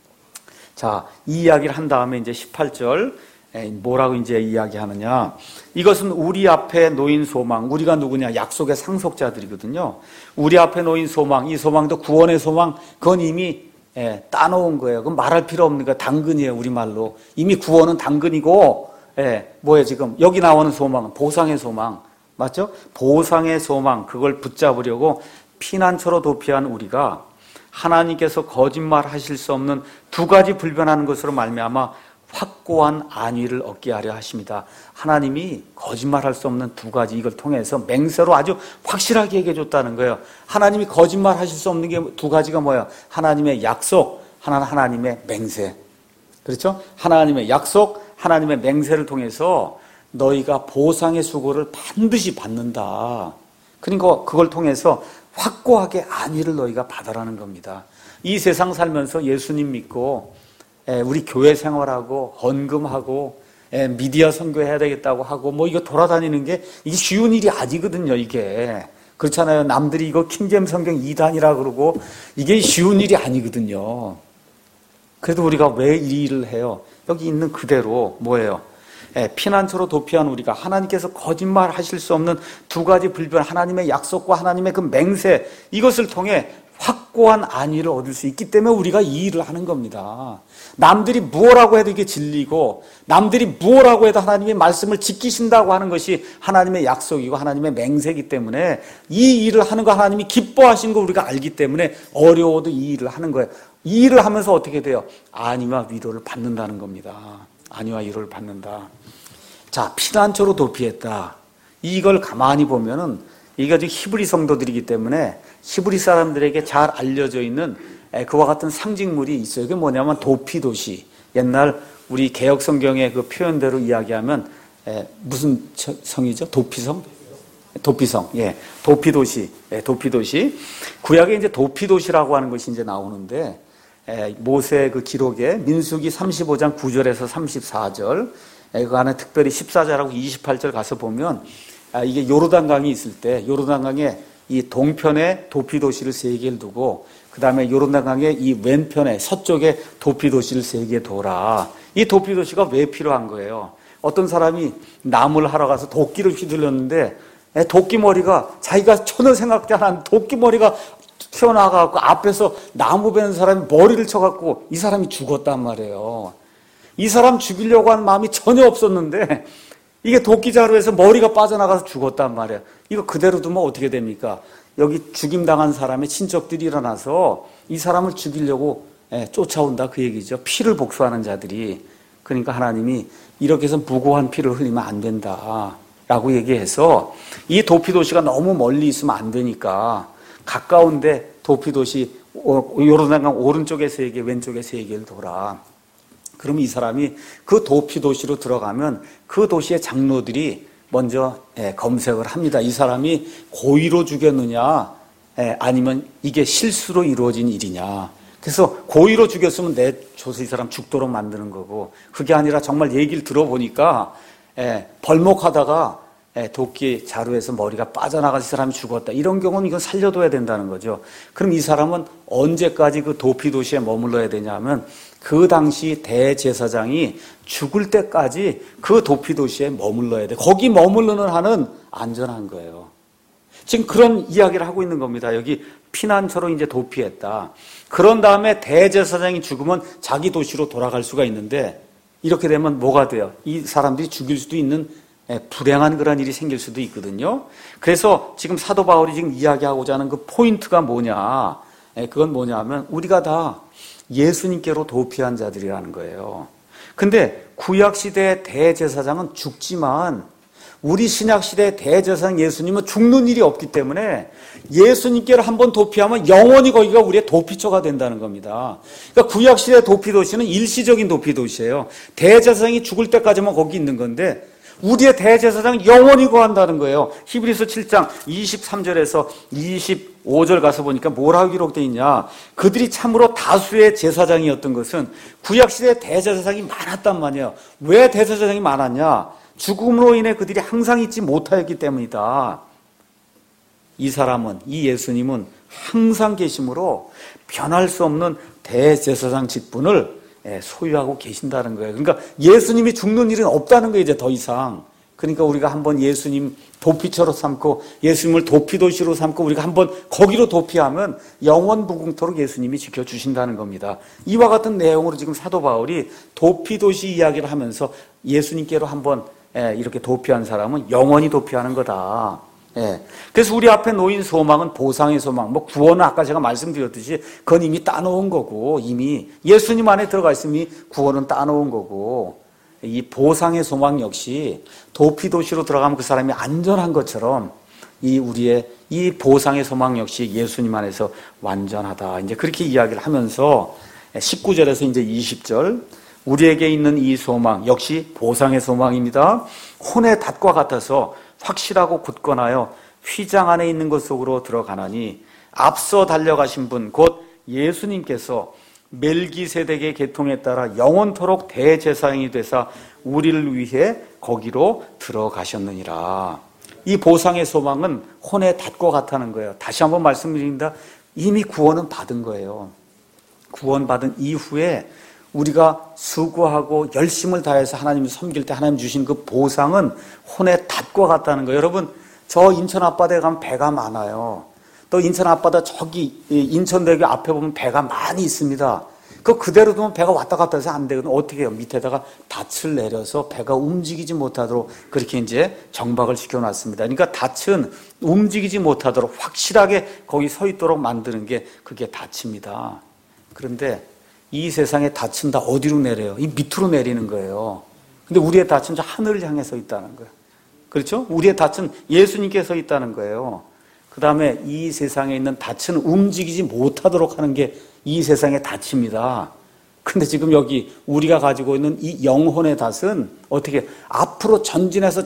자, 이 이야기를 한 다음에 이제 18절 뭐라고 이제 이야기하느냐. 이것은 우리 앞에 놓인 소망. 우리가 누구냐? 약속의 상속자들이거든요. 우리 앞에 놓인 소망. 이 소망도 구원의 소망. 그건 이미 따놓은 거예요. 그건 말할 필요 없는 거예요. 당근이에요. 우리말로. 이미 구원은 당근이고 뭐예요 지금 여기 나오는 소망은 보상의 소망 맞죠? 보상의 소망 그걸 붙잡으려고 피난처로 도피한 우리가 하나님께서 거짓말하실 수 없는 두 가지 불변하는 것으로 말미암아 확고한 안위를 얻게 하려 하십니다. 하나님이 거짓말할 수 없는 두 가지 이걸 통해서 맹세로 아주 확실하게 얘기해 줬다는 거예요. 하나님이 거짓말하실 수 없는 게 두 가지가 뭐예요? 하나님의 약속, 하나는 하나님의 맹세. 그렇죠? 하나님의 약속, 하나님의 맹세를 통해서 너희가 보상의 수고를 반드시 받는다. 그러니까 그걸 통해서 확고하게 안위를 너희가 받아라는 겁니다. 이 세상 살면서 예수님 믿고 우리 교회 생활하고 헌금하고 미디어 선교해야 되겠다고 하고 뭐 이거 돌아다니는 게 이게 쉬운 일이 아니거든요. 이게 그렇잖아요. 남들이 이거 킹잼 성경 2단이라 그러고 이게 쉬운 일이 아니거든요. 그래도 우리가 왜 이 일을 해요? 여기 있는 그대로 뭐예요? 피난처로 도피한 우리가 하나님께서 거짓말하실 수 없는 두 가지 불변 하나님의 약속과 하나님의 그 맹세 이것을 통해 확고한 안위를 얻을 수 있기 때문에 우리가 이 일을 하는 겁니다. 남들이 무엇라고 해도 이게 진리고 남들이 무엇라고 해도 하나님의 말씀을 지키신다고 하는 것이 하나님의 약속이고 하나님의 맹세이기 때문에 이 일을 하는 거 하나님이 기뻐하신 거 우리가 알기 때문에 어려워도 이 일을 하는 거예요. 이 일을 하면서 어떻게 돼요? 안위와 위로를 받는다는 겁니다. 안위와 위로를 받는다. 자, 피난처로 도피했다. 이걸 가만히 보면은 이게 아주 히브리 성도들이기 때문에 히브리 사람들에게 잘 알려져 있는 그와 같은 상징물이 있어요. 이게 뭐냐면 도피도시. 옛날 우리 개혁 성경의 그 표현대로 이야기하면 무슨 성이죠? 도피성? 도피성. 예. 도피도시. 예, 도피도시. 구약에 이제 도피도시라고 하는 것이 이제 나오는데 모세 그 기록에 민수기 35장 9절에서 34절 그 안에 특별히 14절하고 28절 가서 보면 이게 요르단강이 있을 때 요르단강에 이 동편에 도피도시를 3개를 두고 그 다음에 요르단강의 이 왼편에 서쪽에 도피도시를 3개 둬라. 이 도피도시가 왜 필요한 거예요? 어떤 사람이 나무를 하러 가서 도끼를 휘둘렀는데 도끼머리가 자기가 전혀 생각도 안 한 도끼머리가 튀어나와갖고 앞에서 나무 베는 사람이 머리를 쳐갖고 이 사람이 죽었단 말이에요. 이 사람 죽이려고 하는 마음이 전혀 없었는데 이게 도끼자루에서 머리가 빠져나가서 죽었단 말이에요. 이거 그대로 두면 어떻게 됩니까? 여기 죽임당한 사람의 친척들이 일어나서 이 사람을 죽이려고 쫓아온다 그 얘기죠. 피를 복수하는 자들이. 그러니까 하나님이 이렇게 해서 무고한 피를 흘리면 안 된다 라고 얘기해서 이 도피도시가 너무 멀리 있으면 안 되니까 가까운데 도피도시 요르단강 오른쪽에 3개 왼쪽에 3개를 둬라. 그럼 이 사람이 그 도피도시로 들어가면 그 도시의 장로들이 먼저 검색을 합니다. 이 사람이 고의로 죽였느냐 아니면 이게 실수로 이루어진 일이냐. 그래서 고의로 죽였으면 내줘서 이 사람 죽도록 만드는 거고 그게 아니라 정말 얘기를 들어보니까 벌목하다가 도끼 자루에서 머리가 빠져나가서 이 사람이 죽었다. 이런 경우는 이건 살려둬야 된다는 거죠. 그럼 이 사람은 언제까지 그 도피도시에 머물러야 되냐면 그 당시 대제사장이 죽을 때까지 그 도피도시에 머물러야 돼. 거기 머무르는 한은 안전한 거예요. 지금 그런 이야기를 하고 있는 겁니다. 여기 피난처로 이제 도피했다. 그런 다음에 대제사장이 죽으면 자기 도시로 돌아갈 수가 있는데 이렇게 되면 뭐가 돼요? 이 사람들이 죽일 수도 있는 불행한 그런 일이 생길 수도 있거든요. 그래서 지금 사도 바울이 지금 이야기하고자 하는 그 포인트가 뭐냐? 그건 뭐냐면 우리가 다 예수님께로 도피한 자들이라는 거예요. 근데 구약시대의 대제사장은 죽지만 우리 신약시대의 대제사장 예수님은 죽는 일이 없기 때문에 예수님께로 한번 도피하면 영원히 거기가 우리의 도피처가 된다는 겁니다. 그러니까 구약시대의 도피도시는 일시적인 도피도시예요. 대제사장이 죽을 때까지만 거기 있는 건데 우리의 대제사장은 영원히 거한다는 거예요. 히브리서 7장 23절에서 25절 가서 보니까 뭐라고 기록되어 있냐. 그들이 참으로 다수의 제사장이었던 것은 구약시대에 대제사장이 많았단 말이에요. 왜 대제사장이 많았냐. 죽음으로 인해 그들이 항상 있지 못하였기 때문이다. 이 사람은, 이 예수님은 항상 계심으로 변할 수 없는 대제사장 직분을 소유하고 계신다는 거예요. 그러니까 예수님이 죽는 일은 없다는 거예요, 이제 더 이상. 그러니까 우리가 한번 예수님 도피처로 삼고 예수님을 도피도시로 삼고 우리가 한번 거기로 도피하면 영원 무궁토록 예수님이 지켜주신다는 겁니다. 이와 같은 내용으로 지금 사도 바울이 도피도시 이야기를 하면서 예수님께로 한번 이렇게 도피한 사람은 영원히 도피하는 거다. 그래서 우리 앞에 놓인 소망은 보상의 소망, 구원은 아까 제가 말씀드렸듯이 그건 이미 따놓은 거고, 이미 예수님 안에 들어가 있으니 구원은 따놓은 거고, 이 보상의 소망 역시 도피도시로 들어가면 그 사람이 안전한 것처럼 우리의 이 보상의 소망 역시 예수님 안에서 완전하다. 이제 그렇게 이야기를 하면서 19절에서 이제 20절, 우리에게 있는 이 소망 역시 보상의 소망입니다. 혼의 닷과 같아서 확실하고 굳건하여 휘장 안에 있는 것 속으로 들어가나니 앞서 달려가신 분 곧 예수님께서 멜기세덱의 계통에 따라 영원토록 대제사장이 되사 우리를 위해 거기로 들어가셨느니라. 이 보상의 소망은 혼의 닷과 같다는 거예요. 다시 한번 말씀드립니다. 이미 구원은 받은 거예요. 구원받은 이후에 우리가 수고하고 열심을 다해서 하나님을 섬길 때 하나님 주신 그 보상은 혼의 닷과 같다는 거예요. 여러분, 저 인천 앞바다에 가면 배가 많아요. 또 인천 앞바다 저기 인천대교 앞에 보면 배가 많이 있습니다. 그대로 두면 배가 왔다 갔다 해서 안 되거든요. 어떻게 해요? 밑에다가 닻을 내려서 배가 움직이지 못하도록 그렇게 이제 정박을 시켜놨습니다. 그러니까 닻은 움직이지 못하도록 확실하게 거기 서 있도록 만드는 게 그게 닻입니다. 그런데 이 세상의 닻은 다 어디로 내려요? 이 밑으로 내리는 거예요. 근데 우리의 닻은 저 하늘을 향해 서 있다는 거예요. 그렇죠? 우리의 닻은 예수님께 서 있다는 거예요. 그 다음에 이 세상에 있는 닻은 움직이지 못하도록 하는 게 이 세상의 닻입니다. 근데 지금 여기 우리가 가지고 있는 이 영혼의 닷은 어떻게 앞으로 전진해서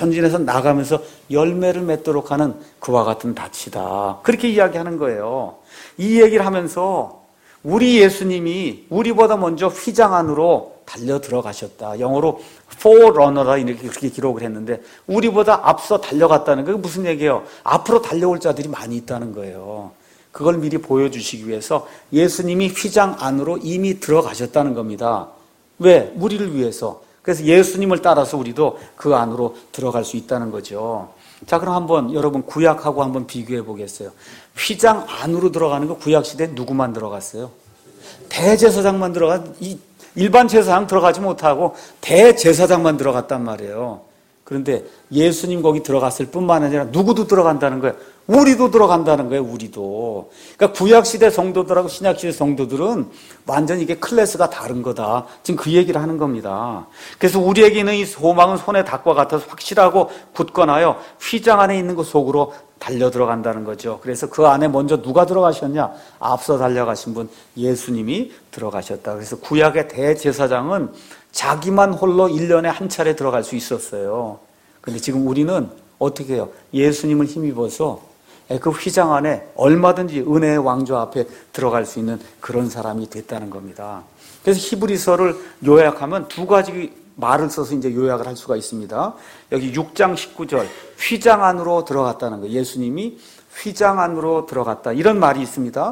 나가면서 열매를 맺도록 하는 그와 같은 닷이다. 그렇게 이야기하는 거예요. 이 얘기를 하면서 우리 예수님이 우리보다 먼저 휘장 안으로 달려 들어가셨다. 영어로 forerunner라 이렇게 그렇게 기록을 했는데 우리보다 앞서 달려갔다는 게 무슨 얘기예요? 앞으로 달려올 자들이 많이 있다는 거예요. 그걸 미리 보여주시기 위해서 예수님이 휘장 안으로 이미 들어가셨다는 겁니다. 왜? 우리를 위해서. 그래서 예수님을 따라서 우리도 그 안으로 들어갈 수 있다는 거죠. 자, 그럼 한번 여러분 구약하고 한번 비교해 보겠어요. 휘장 안으로 들어가는 거 구약 시대에 누구만 들어갔어요? 대제사장만 일반 제사장 들어가지 못하고 대제사장만 들어갔단 말이에요. 그런데 예수님 거기 들어갔을 뿐만 아니라 누구도 들어간다는 거예요. 우리도 들어간다는 거예요. 우리도. 그러니까 구약시대 성도들하고 신약시대 성도들은 완전히 이게 클래스가 다른 거다. 지금 그 얘기를 하는 겁니다. 그래서 우리에게는 이 소망은 손의 닭과 같아서 확실하고 굳건하여 휘장 안에 있는 것 속으로 달려 들어간다는 거죠. 그래서 그 안에 먼저 누가 들어가셨냐? 앞서 달려가신 분 예수님이 들어가셨다. 그래서 구약의 대제사장은 자기만 홀로 1년에 한 차례 들어갈 수 있었어요. 근데 지금 우리는 어떻게 해요? 예수님을 힘입어서 그 휘장 안에 얼마든지 은혜의 왕좌 앞에 들어갈 수 있는 그런 사람이 됐다는 겁니다. 그래서 히브리서를 요약하면 두 가지 말을 써서 이제 요약을 할 수가 있습니다. 여기 6장 19절 휘장 안으로 들어갔다는 거예요. 예수님이 휘장 안으로 들어갔다. 이런 말이 있습니다.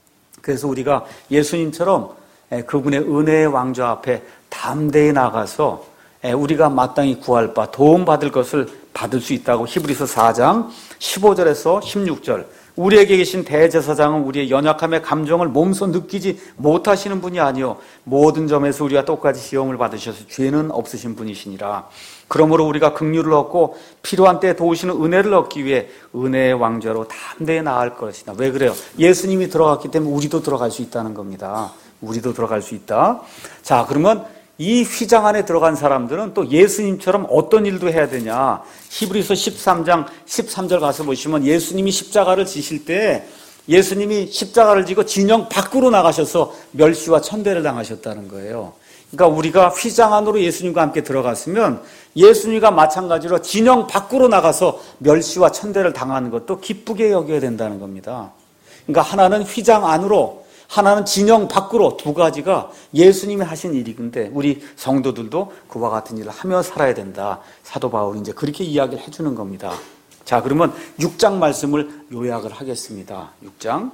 그래서 우리가 예수님처럼 그분의 은혜의 왕좌 앞에 담대히 나가서 우리가 마땅히 구할 바 도움받을 것을 받을 수 있다고 히브리서 4장 15절에서 16절 우리에게 계신 대제사장은 우리의 연약함의 감정을 몸소 느끼지 못하시는 분이 아니요 모든 점에서 우리와 똑같이 시험을 받으셔서 죄는 없으신 분이시니라. 그러므로 우리가 긍휼을 얻고 필요한 때에 도우시는 은혜를 얻기 위해 은혜의 왕좌로 담대히 나아갈 것이다. 왜 그래요? 예수님이 들어갔기 때문에 우리도 들어갈 수 있다는 겁니다. 우리도 들어갈 수 있다. 자, 그러면 이 휘장 안에 들어간 사람들은 또 예수님처럼 어떤 일도 해야 되냐. 히브리서 13장 13절 가서 보시면 예수님이 십자가를 지실 때 예수님이 십자가를 지고 진영 밖으로 나가셔서 멸시와 천대를 당하셨다는 거예요. 그러니까 우리가 휘장 안으로 예수님과 함께 들어갔으면 예수님과 마찬가지로 진영 밖으로 나가서 멸시와 천대를 당하는 것도 기쁘게 여겨야 된다는 겁니다. 그러니까 하나는 휘장 안으로 하나는 진영 밖으로 두 가지가 예수님이 하신 일인데 우리 성도들도 그와 같은 일을 하며 살아야 된다. 사도 바울이 이제 그렇게 이야기를 해주는 겁니다. 자, 그러면 6장 말씀을 요약을 하겠습니다. 6장.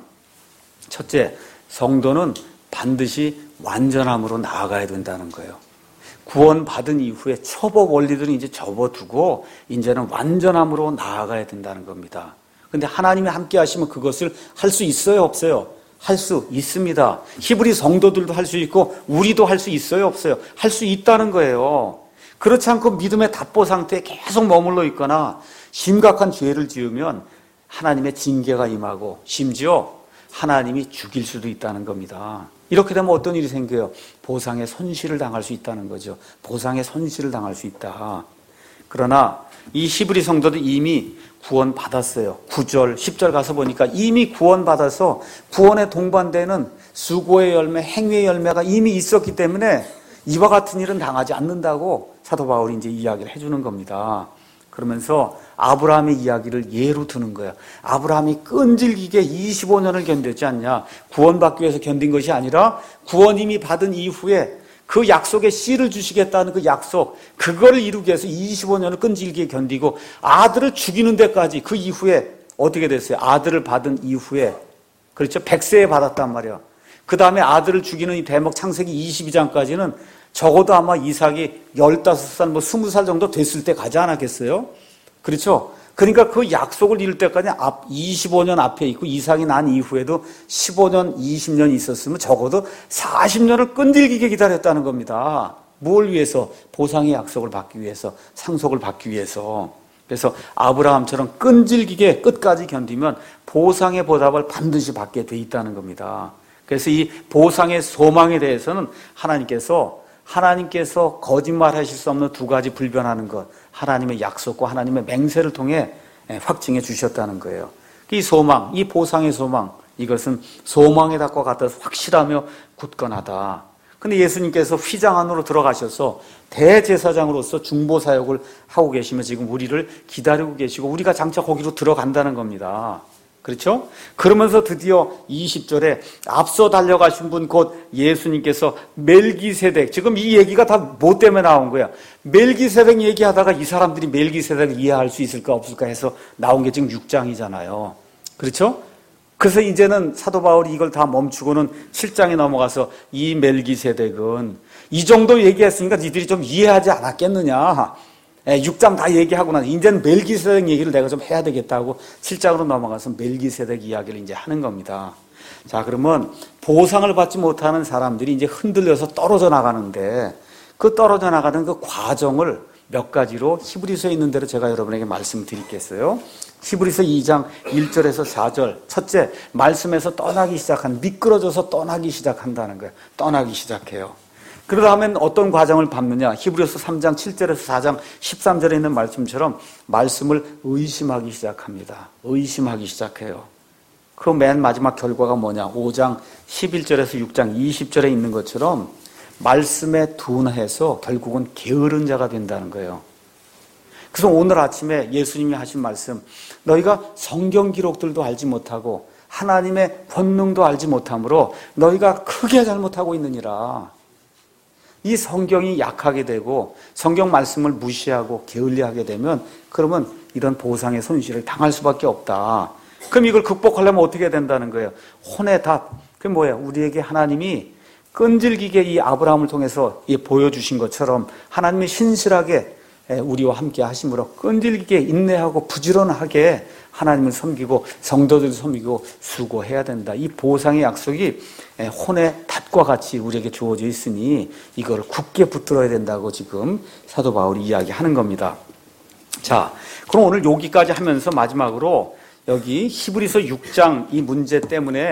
첫째, 성도는 반드시 완전함으로 나아가야 된다는 거예요. 구원받은 이후에 초법 원리들은 이제 접어두고 이제는 완전함으로 나아가야 된다는 겁니다. 근데 하나님이 함께 하시면 그것을 할 수 있어요, 없어요? 할 수 있습니다. 히브리 성도들도 할 수 있고 우리도 할 수 있어요, 없어요? 할 수 있다는 거예요. 그렇지 않고 믿음의 답보 상태에 계속 머물러 있거나 심각한 죄를 지으면 하나님의 징계가 임하고 심지어 하나님이 죽일 수도 있다는 겁니다. 이렇게 되면 어떤 일이 생겨요? 보상의 손실을 당할 수 있다는 거죠. 보상의 손실을 당할 수 있다. 그러나 이 히브리 성도들 이미 구원받았어요. 9절, 10절 가서 보니까 이미 구원받아서 구원에 동반되는 수고의 열매, 행위의 열매가 이미 있었기 때문에 이와 같은 일은 당하지 않는다고 사도 바울이 이제 이야기를 해주는 겁니다. 그러면서 아브라함의 이야기를 예로 드는 거예요. 아브라함이 끈질기게 25년을 견뎠지 않냐. 구원받기 위해서 견딘 것이 아니라 구원 이미 받은 이후에 그 약속의 씨를 주시겠다는 그 약속, 그거를 이루기 위해서 25년을 끈질기게 견디고 아들을 죽이는 데까지 그 이후에 어떻게 됐어요? 아들을 받은 이후에, 그렇죠? 100세에 받았단 말이야. 그 다음에 아들을 죽이는 이 대목 창세기 22장까지는 적어도 아마 이삭이 15살, 20살 정도 됐을 때 가지 않았겠어요? 그렇죠? 그러니까 그 약속을 이룰 때까지 25년 앞에 있고 이삭이 난 이후에도 15년, 20년 있었으면 적어도 40년을 끈질기게 기다렸다는 겁니다. 뭘 위해서? 보상의 약속을 받기 위해서, 상속을 받기 위해서. 그래서 아브라함처럼 끈질기게 끝까지 견디면 보상의 보답을 반드시 받게 돼 있다는 겁니다. 그래서 이 보상의 소망에 대해서는 하나님께서 거짓말하실 수 없는 두 가지 불변하는 것, 하나님의 약속과 하나님의 맹세를 통해 확증해 주셨다는 거예요. 이 소망, 이 보상의 소망, 이것은 소망의 닭과 같아서 확실하며 굳건하다. 근데 예수님께서 휘장 안으로 들어가셔서 대제사장으로서 중보 사역을 하고 계시며 지금 우리를 기다리고 계시고 우리가 장차 거기로 들어간다는 겁니다. 그렇죠? 그러면서 드디어 20절에 앞서 달려가신 분 곧 예수님께서 멜기세덱, 지금 이 얘기가 다 뭐 때문에 나온 거야? 멜기세덱 얘기하다가 이 사람들이 멜기세덱을 이해할 수 있을까 없을까 해서 나온 게 지금 6장이잖아요. 그렇죠? 그래서 이제는 사도 바울이 이걸 다 멈추고는 7장에 넘어가서 이 멜기세덱은 이 정도 얘기했으니까 니들이 좀 이해하지 않았겠느냐? 6장 다 얘기하고 나서 이제는 멜기세덱 얘기를 내가 좀 해야 되겠다고 7장으로 넘어가서 멜기세덱 이야기를 이제 하는 겁니다. 자, 그러면 보상을 받지 못하는 사람들이 이제 흔들려서 떨어져 나가는데 그 떨어져 나가는 그 과정을 몇 가지로 히브리서에 있는 대로 제가 여러분에게 말씀드리겠어요. 히브리서 2장 1절에서 4절. 첫째, 말씀에서 떠나기 시작한, 미끄러져서 떠나기 시작한다는 거예요. 떠나기 시작해요. 그 다음엔 어떤 과정을 밟느냐? 히브리서 3장 7절에서 4장 13절에 있는 말씀처럼 말씀을 의심하기 시작합니다. 의심하기 시작해요. 그 맨 마지막 결과가 뭐냐? 5장 11절에서 6장 20절에 있는 것처럼 말씀에 둔해서 결국은 게으른 자가 된다는 거예요. 그래서 오늘 아침에 예수님이 하신 말씀, 너희가 성경 기록들도 알지 못하고 하나님의 권능도 알지 못하므로 너희가 크게 잘못하고 있느니라. 이 성경이 약하게 되고 성경 말씀을 무시하고 게을리하게 되면 그러면 이런 보상의 손실을 당할 수밖에 없다. 그럼 이걸 극복하려면 어떻게 된다는 거예요? 혼의 답. 그게 뭐예요? 우리에게 하나님이 끈질기게 이 아브라함을 통해서 보여주신 것처럼 하나님이 신실하게 우리와 함께 하심으로 끈질기게 인내하고 부지런하게 하나님을 섬기고 성도들을 섬기고 수고해야 된다. 이 보상의 약속이 혼의 닷과 같이 우리에게 주어져 있으니 이걸 굳게 붙들어야 된다고 지금 사도 바울이 이야기하는 겁니다. 자, 그럼 오늘 여기까지 하면서 마지막으로 여기 히브리서 6장 이 문제 때문에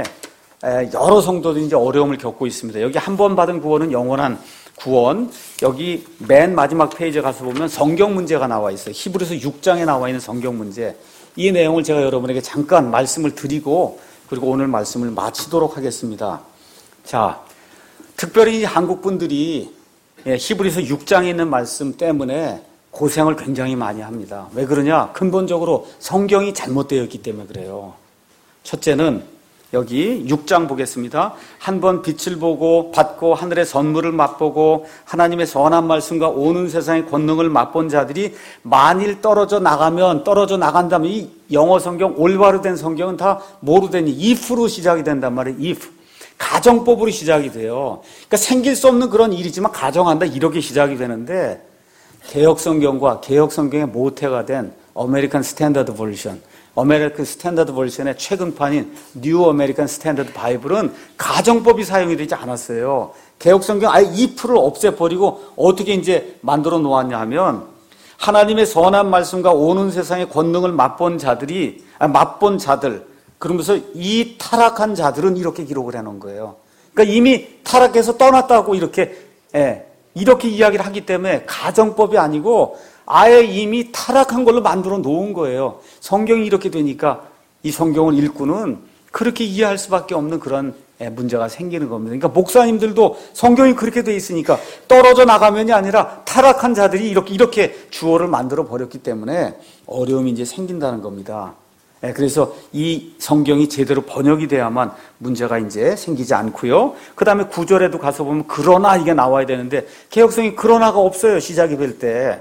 여러 성도들이 이제 어려움을 겪고 있습니다. 여기 한 번 받은 구원은 영원한 구원. 여기 맨 마지막 페이지에 가서 보면 성경 문제가 나와 있어요. 히브리서 6장에 나와 있는 성경 문제. 이 내용을 제가 여러분에게 잠깐 말씀을 드리고 그리고 오늘 말씀을 마치도록 하겠습니다. 자, 특별히 한국 분들이 히브리서 6장에 있는 말씀 때문에 고생을 굉장히 많이 합니다. 왜 그러냐? 근본적으로 성경이 잘못되어 있기 때문에 그래요. 첫째는 여기 6장 보겠습니다. 한 번 빛을 보고 받고 하늘의 선물을 맛보고 하나님의 선한 말씀과 오는 세상의 권능을 맛본 자들이 만일 떨어져 나간다면 이 영어 성경 올바로 된 성경은 다 뭐로 되니? if로 시작이 된단 말이에요. if. 가정법으로 시작이 돼요. 그러니까 생길 수 없는 그런 일이지만 가정한다 이렇게 시작이 되는데 개혁성경과 개혁성경의 모태가 된 어메리칸 스탠더드 버전, 어메리칸 스탠더드 버전의 최근판인 뉴 어메리칸 스탠더드 바이블은 가정법이 사용이 되지 않았어요. 개혁성경 아예 if를 없애버리고 어떻게 이제 만들어 놓았냐 하면 하나님의 선한 말씀과 오는 세상의 권능을 맛본 자들, 그러면서 이 타락한 자들은 이렇게 기록을 해놓은 거예요. 그러니까 이미 타락해서 떠났다고 이렇게 이야기를 하기 때문에 가정법이 아니고 아예 이미 타락한 걸로 만들어 놓은 거예요. 성경이 이렇게 되니까 이 성경을 읽고는 그렇게 이해할 수밖에 없는 그런 문제가 생기는 겁니다. 그러니까 목사님들도 성경이 그렇게 돼 있으니까 떨어져 나가면이 아니라 타락한 자들이 이렇게 주어를 만들어 버렸기 때문에 어려움이 이제 생긴다는 겁니다. 그래서 이 성경이 제대로 번역이 돼야만 문제가 이제 생기지 않고요. 그 다음에 9절에도 가서 보면 그러나 이게 나와야 되는데 개혁성이 그러나가 없어요. 시작이 될 때.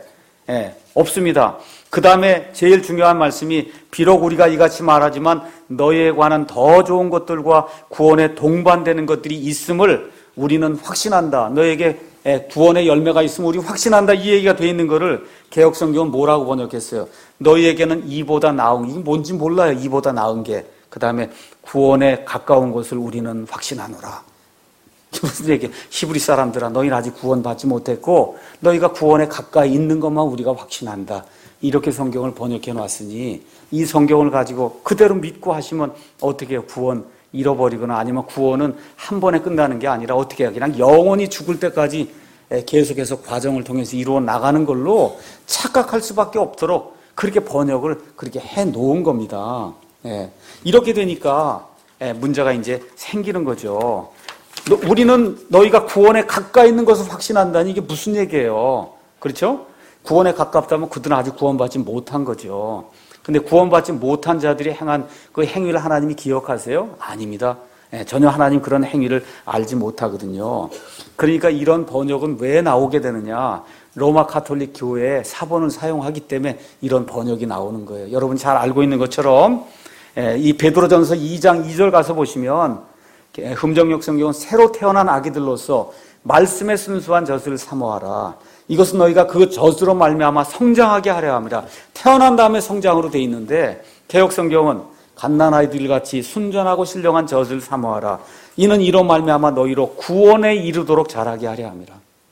없습니다. 그 다음에 제일 중요한 말씀이 비록 우리가 이같이 말하지만 너희에 관한 더 좋은 것들과 구원에 동반되는 것들이 있음을 우리는 확신한다. 너에게 구원의 열매가 있으면 우리 확신한다. 이 얘기가 돼 있는 거를 개혁성경은 뭐라고 번역했어요? 너희에게는 이보다 나은, 이게 뭔지 몰라요. 이보다 나은 게. 그 다음에 구원에 가까운 것을 우리는 확신하노라. 무슨 얘기야? 히브리 사람들아, 너희는 아직 구원받지 못했고 너희가 구원에 가까이 있는 것만 우리가 확신한다. 이렇게 성경을 번역해 놨으니 이 성경을 가지고 그대로 믿고 하시면 어떻게 해요? 구원 잃어버리거나 아니면 구원은 한 번에 끝나는 게 아니라 어떻게 해요? 그냥 영원히 죽을 때까지 계속해서 과정을 통해서 이루어 나가는 걸로 착각할 수밖에 없도록 그렇게 번역을 그렇게 해 놓은 겁니다. 이렇게 되니까 문제가 이제 생기는 거죠. 우리는 너희가 구원에 가까이 있는 것을 확신한다니 이게 무슨 얘기예요? 그렇죠? 구원에 가깝다면 그들은 아직 구원받지 못한 거죠. 근데 구원받지 못한 자들이 행한 그 행위를 하나님이 기억하세요? 아닙니다. 전혀 하나님 그런 행위를 알지 못하거든요. 그러니까 이런 번역은 왜 나오게 되느냐? 로마 가톨릭 교회의 사본을 사용하기 때문에 이런 번역이 나오는 거예요. 여러분 잘 알고 있는 것처럼 이 베드로전서 2장 2절 가서 보시면 흠정역 성경은 새로 태어난 아기들로서 말씀의 순수한 젖을 사모하라. 이것은 너희가 그 젖으로 말미암아 성장하게 하려 합니다. 태어난 다음에 성장으로 돼 있는데 개역 성경은 갓난아이들같이 순전하고 신령한 젖을 사모하라. 이는 이로 말미암아 너희로 구원에 이르도록 자라게 하려 합니다.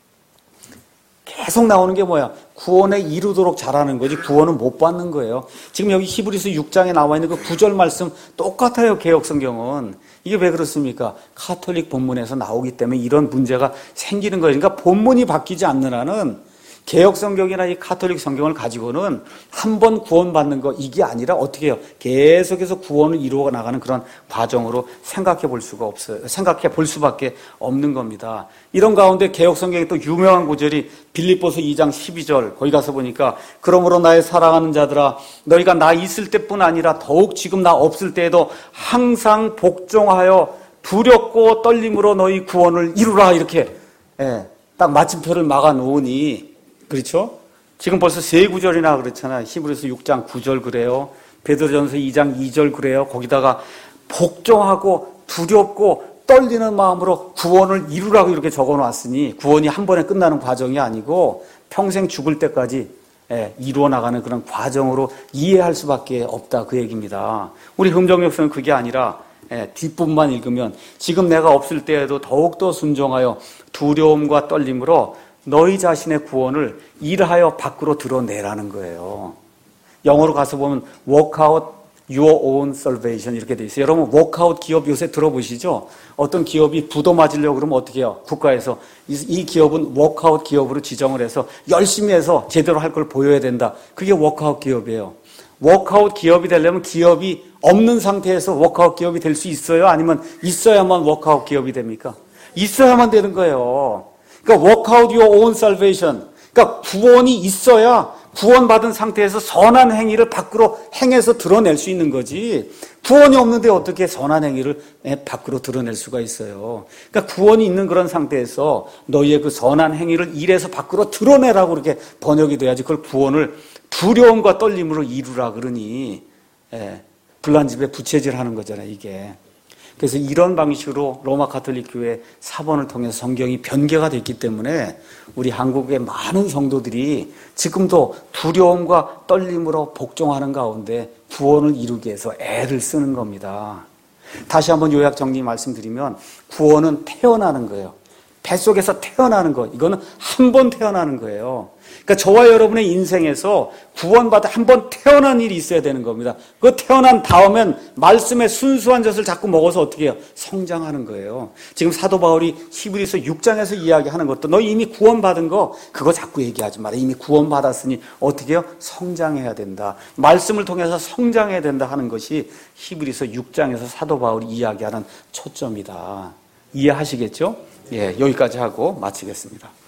계속 나오는 게 뭐야? 구원에 이르도록 자라는 거지 구원은 못 받는 거예요. 지금 여기 히브리서 6장에 나와 있는 그 9절 말씀 똑같아요. 개역 성경은. 이게 왜 그렇습니까? 카톨릭 본문에서 나오기 때문에 이런 문제가 생기는 거예요. 그러니까 본문이 바뀌지 않는 한은 개역 성경이나 이 카톨릭 성경을 가지고는 한 번 구원받는 거 이게 아니라 어떻게 해요? 계속해서 구원을 이루어 나가는 그런 과정으로 생각해 볼 수가 없어요. 생각해 볼 수밖에 없는 겁니다. 이런 가운데 개역 성경에 또 유명한 구절이 빌립보서 2장 12절 거기 가서 보니까 그러므로 나의 사랑하는 자들아 너희가 나 있을 때뿐 아니라 더욱 지금 나 없을 때에도 항상 복종하여 두렵고 떨림으로 너희 구원을 이루라 이렇게 딱 마침표를 막아 놓으니 그렇죠? 지금 벌써 세 구절이나 그렇잖아요. 히브리서 6장 9절 그래요. 베드로전서 2장 2절 그래요. 거기다가 복종하고 두렵고 떨리는 마음으로 구원을 이루라고 이렇게 적어놨으니 구원이 한 번에 끝나는 과정이 아니고 평생 죽을 때까지 이루어 나가는 그런 과정으로 이해할 수밖에 없다 그 얘기입니다. 우리 흠정역서는 그게 아니라 뒷부분만 읽으면 지금 내가 없을 때에도 더욱더 순종하여 두려움과 떨림으로 너희 자신의 구원을 일하여 밖으로 드러내라는 거예요. 영어로 가서 보면 work out your own salvation 이렇게 돼 있어요. 여러분 work out 기업 요새 들어보시죠? 어떤 기업이 부도 맞으려고 그러면 어떻게 해요? 국가에서 이 기업은 work out 기업으로 지정을 해서 열심히 해서 제대로 할 걸 보여야 된다. 그게 work out 기업이에요. work out 기업이 되려면 기업이 없는 상태에서 work out 기업이 될 수 있어요? 아니면 있어야만 work out 기업이 됩니까? 있어야만 되는 거예요. 그러니까 work out your own salvation. 그러니까 구원이 있어야 구원받은 상태에서 선한 행위를 밖으로 행해서 드러낼 수 있는 거지. 구원이 없는데 어떻게 선한 행위를 밖으로 드러낼 수가 있어요. 그러니까 구원이 있는 그런 상태에서 너희의 그 선한 행위를 일해서 밖으로 드러내라고 그렇게 번역이 돼야지 그걸 구원을 두려움과 떨림으로 이루라 그러니 불난 집에 부채질 하는 거잖아요, 이게. 그래서 이런 방식으로 로마 가톨릭 교회 사본을 통해서 성경이 변개가 됐기 때문에 우리 한국의 많은 성도들이 지금도 두려움과 떨림으로 복종하는 가운데 구원을 이루기 위해서 애를 쓰는 겁니다. 다시 한번 요약 정리 말씀드리면 구원은 태어나는 거예요. 뱃속에서 태어나는 거. 이거는 한 번 태어나는 거예요. 그러니까 저와 여러분의 인생에서 구원받아 한 번 태어난 일이 있어야 되는 겁니다. 그 태어난 다음엔 말씀의 순수한 젖을 자꾸 먹어서 어떻게 해요? 성장하는 거예요. 지금 사도 바울이 히브리서 6장에서 이야기하는 것도 너 이미 구원받은 거 그거 자꾸 얘기하지 마라. 이미 구원받았으니 어떻게 해요? 성장해야 된다. 말씀을 통해서 성장해야 된다 하는 것이 히브리서 6장에서 사도 바울이 이야기하는 초점이다. 이해하시겠죠? 예, 여기까지 하고 마치겠습니다.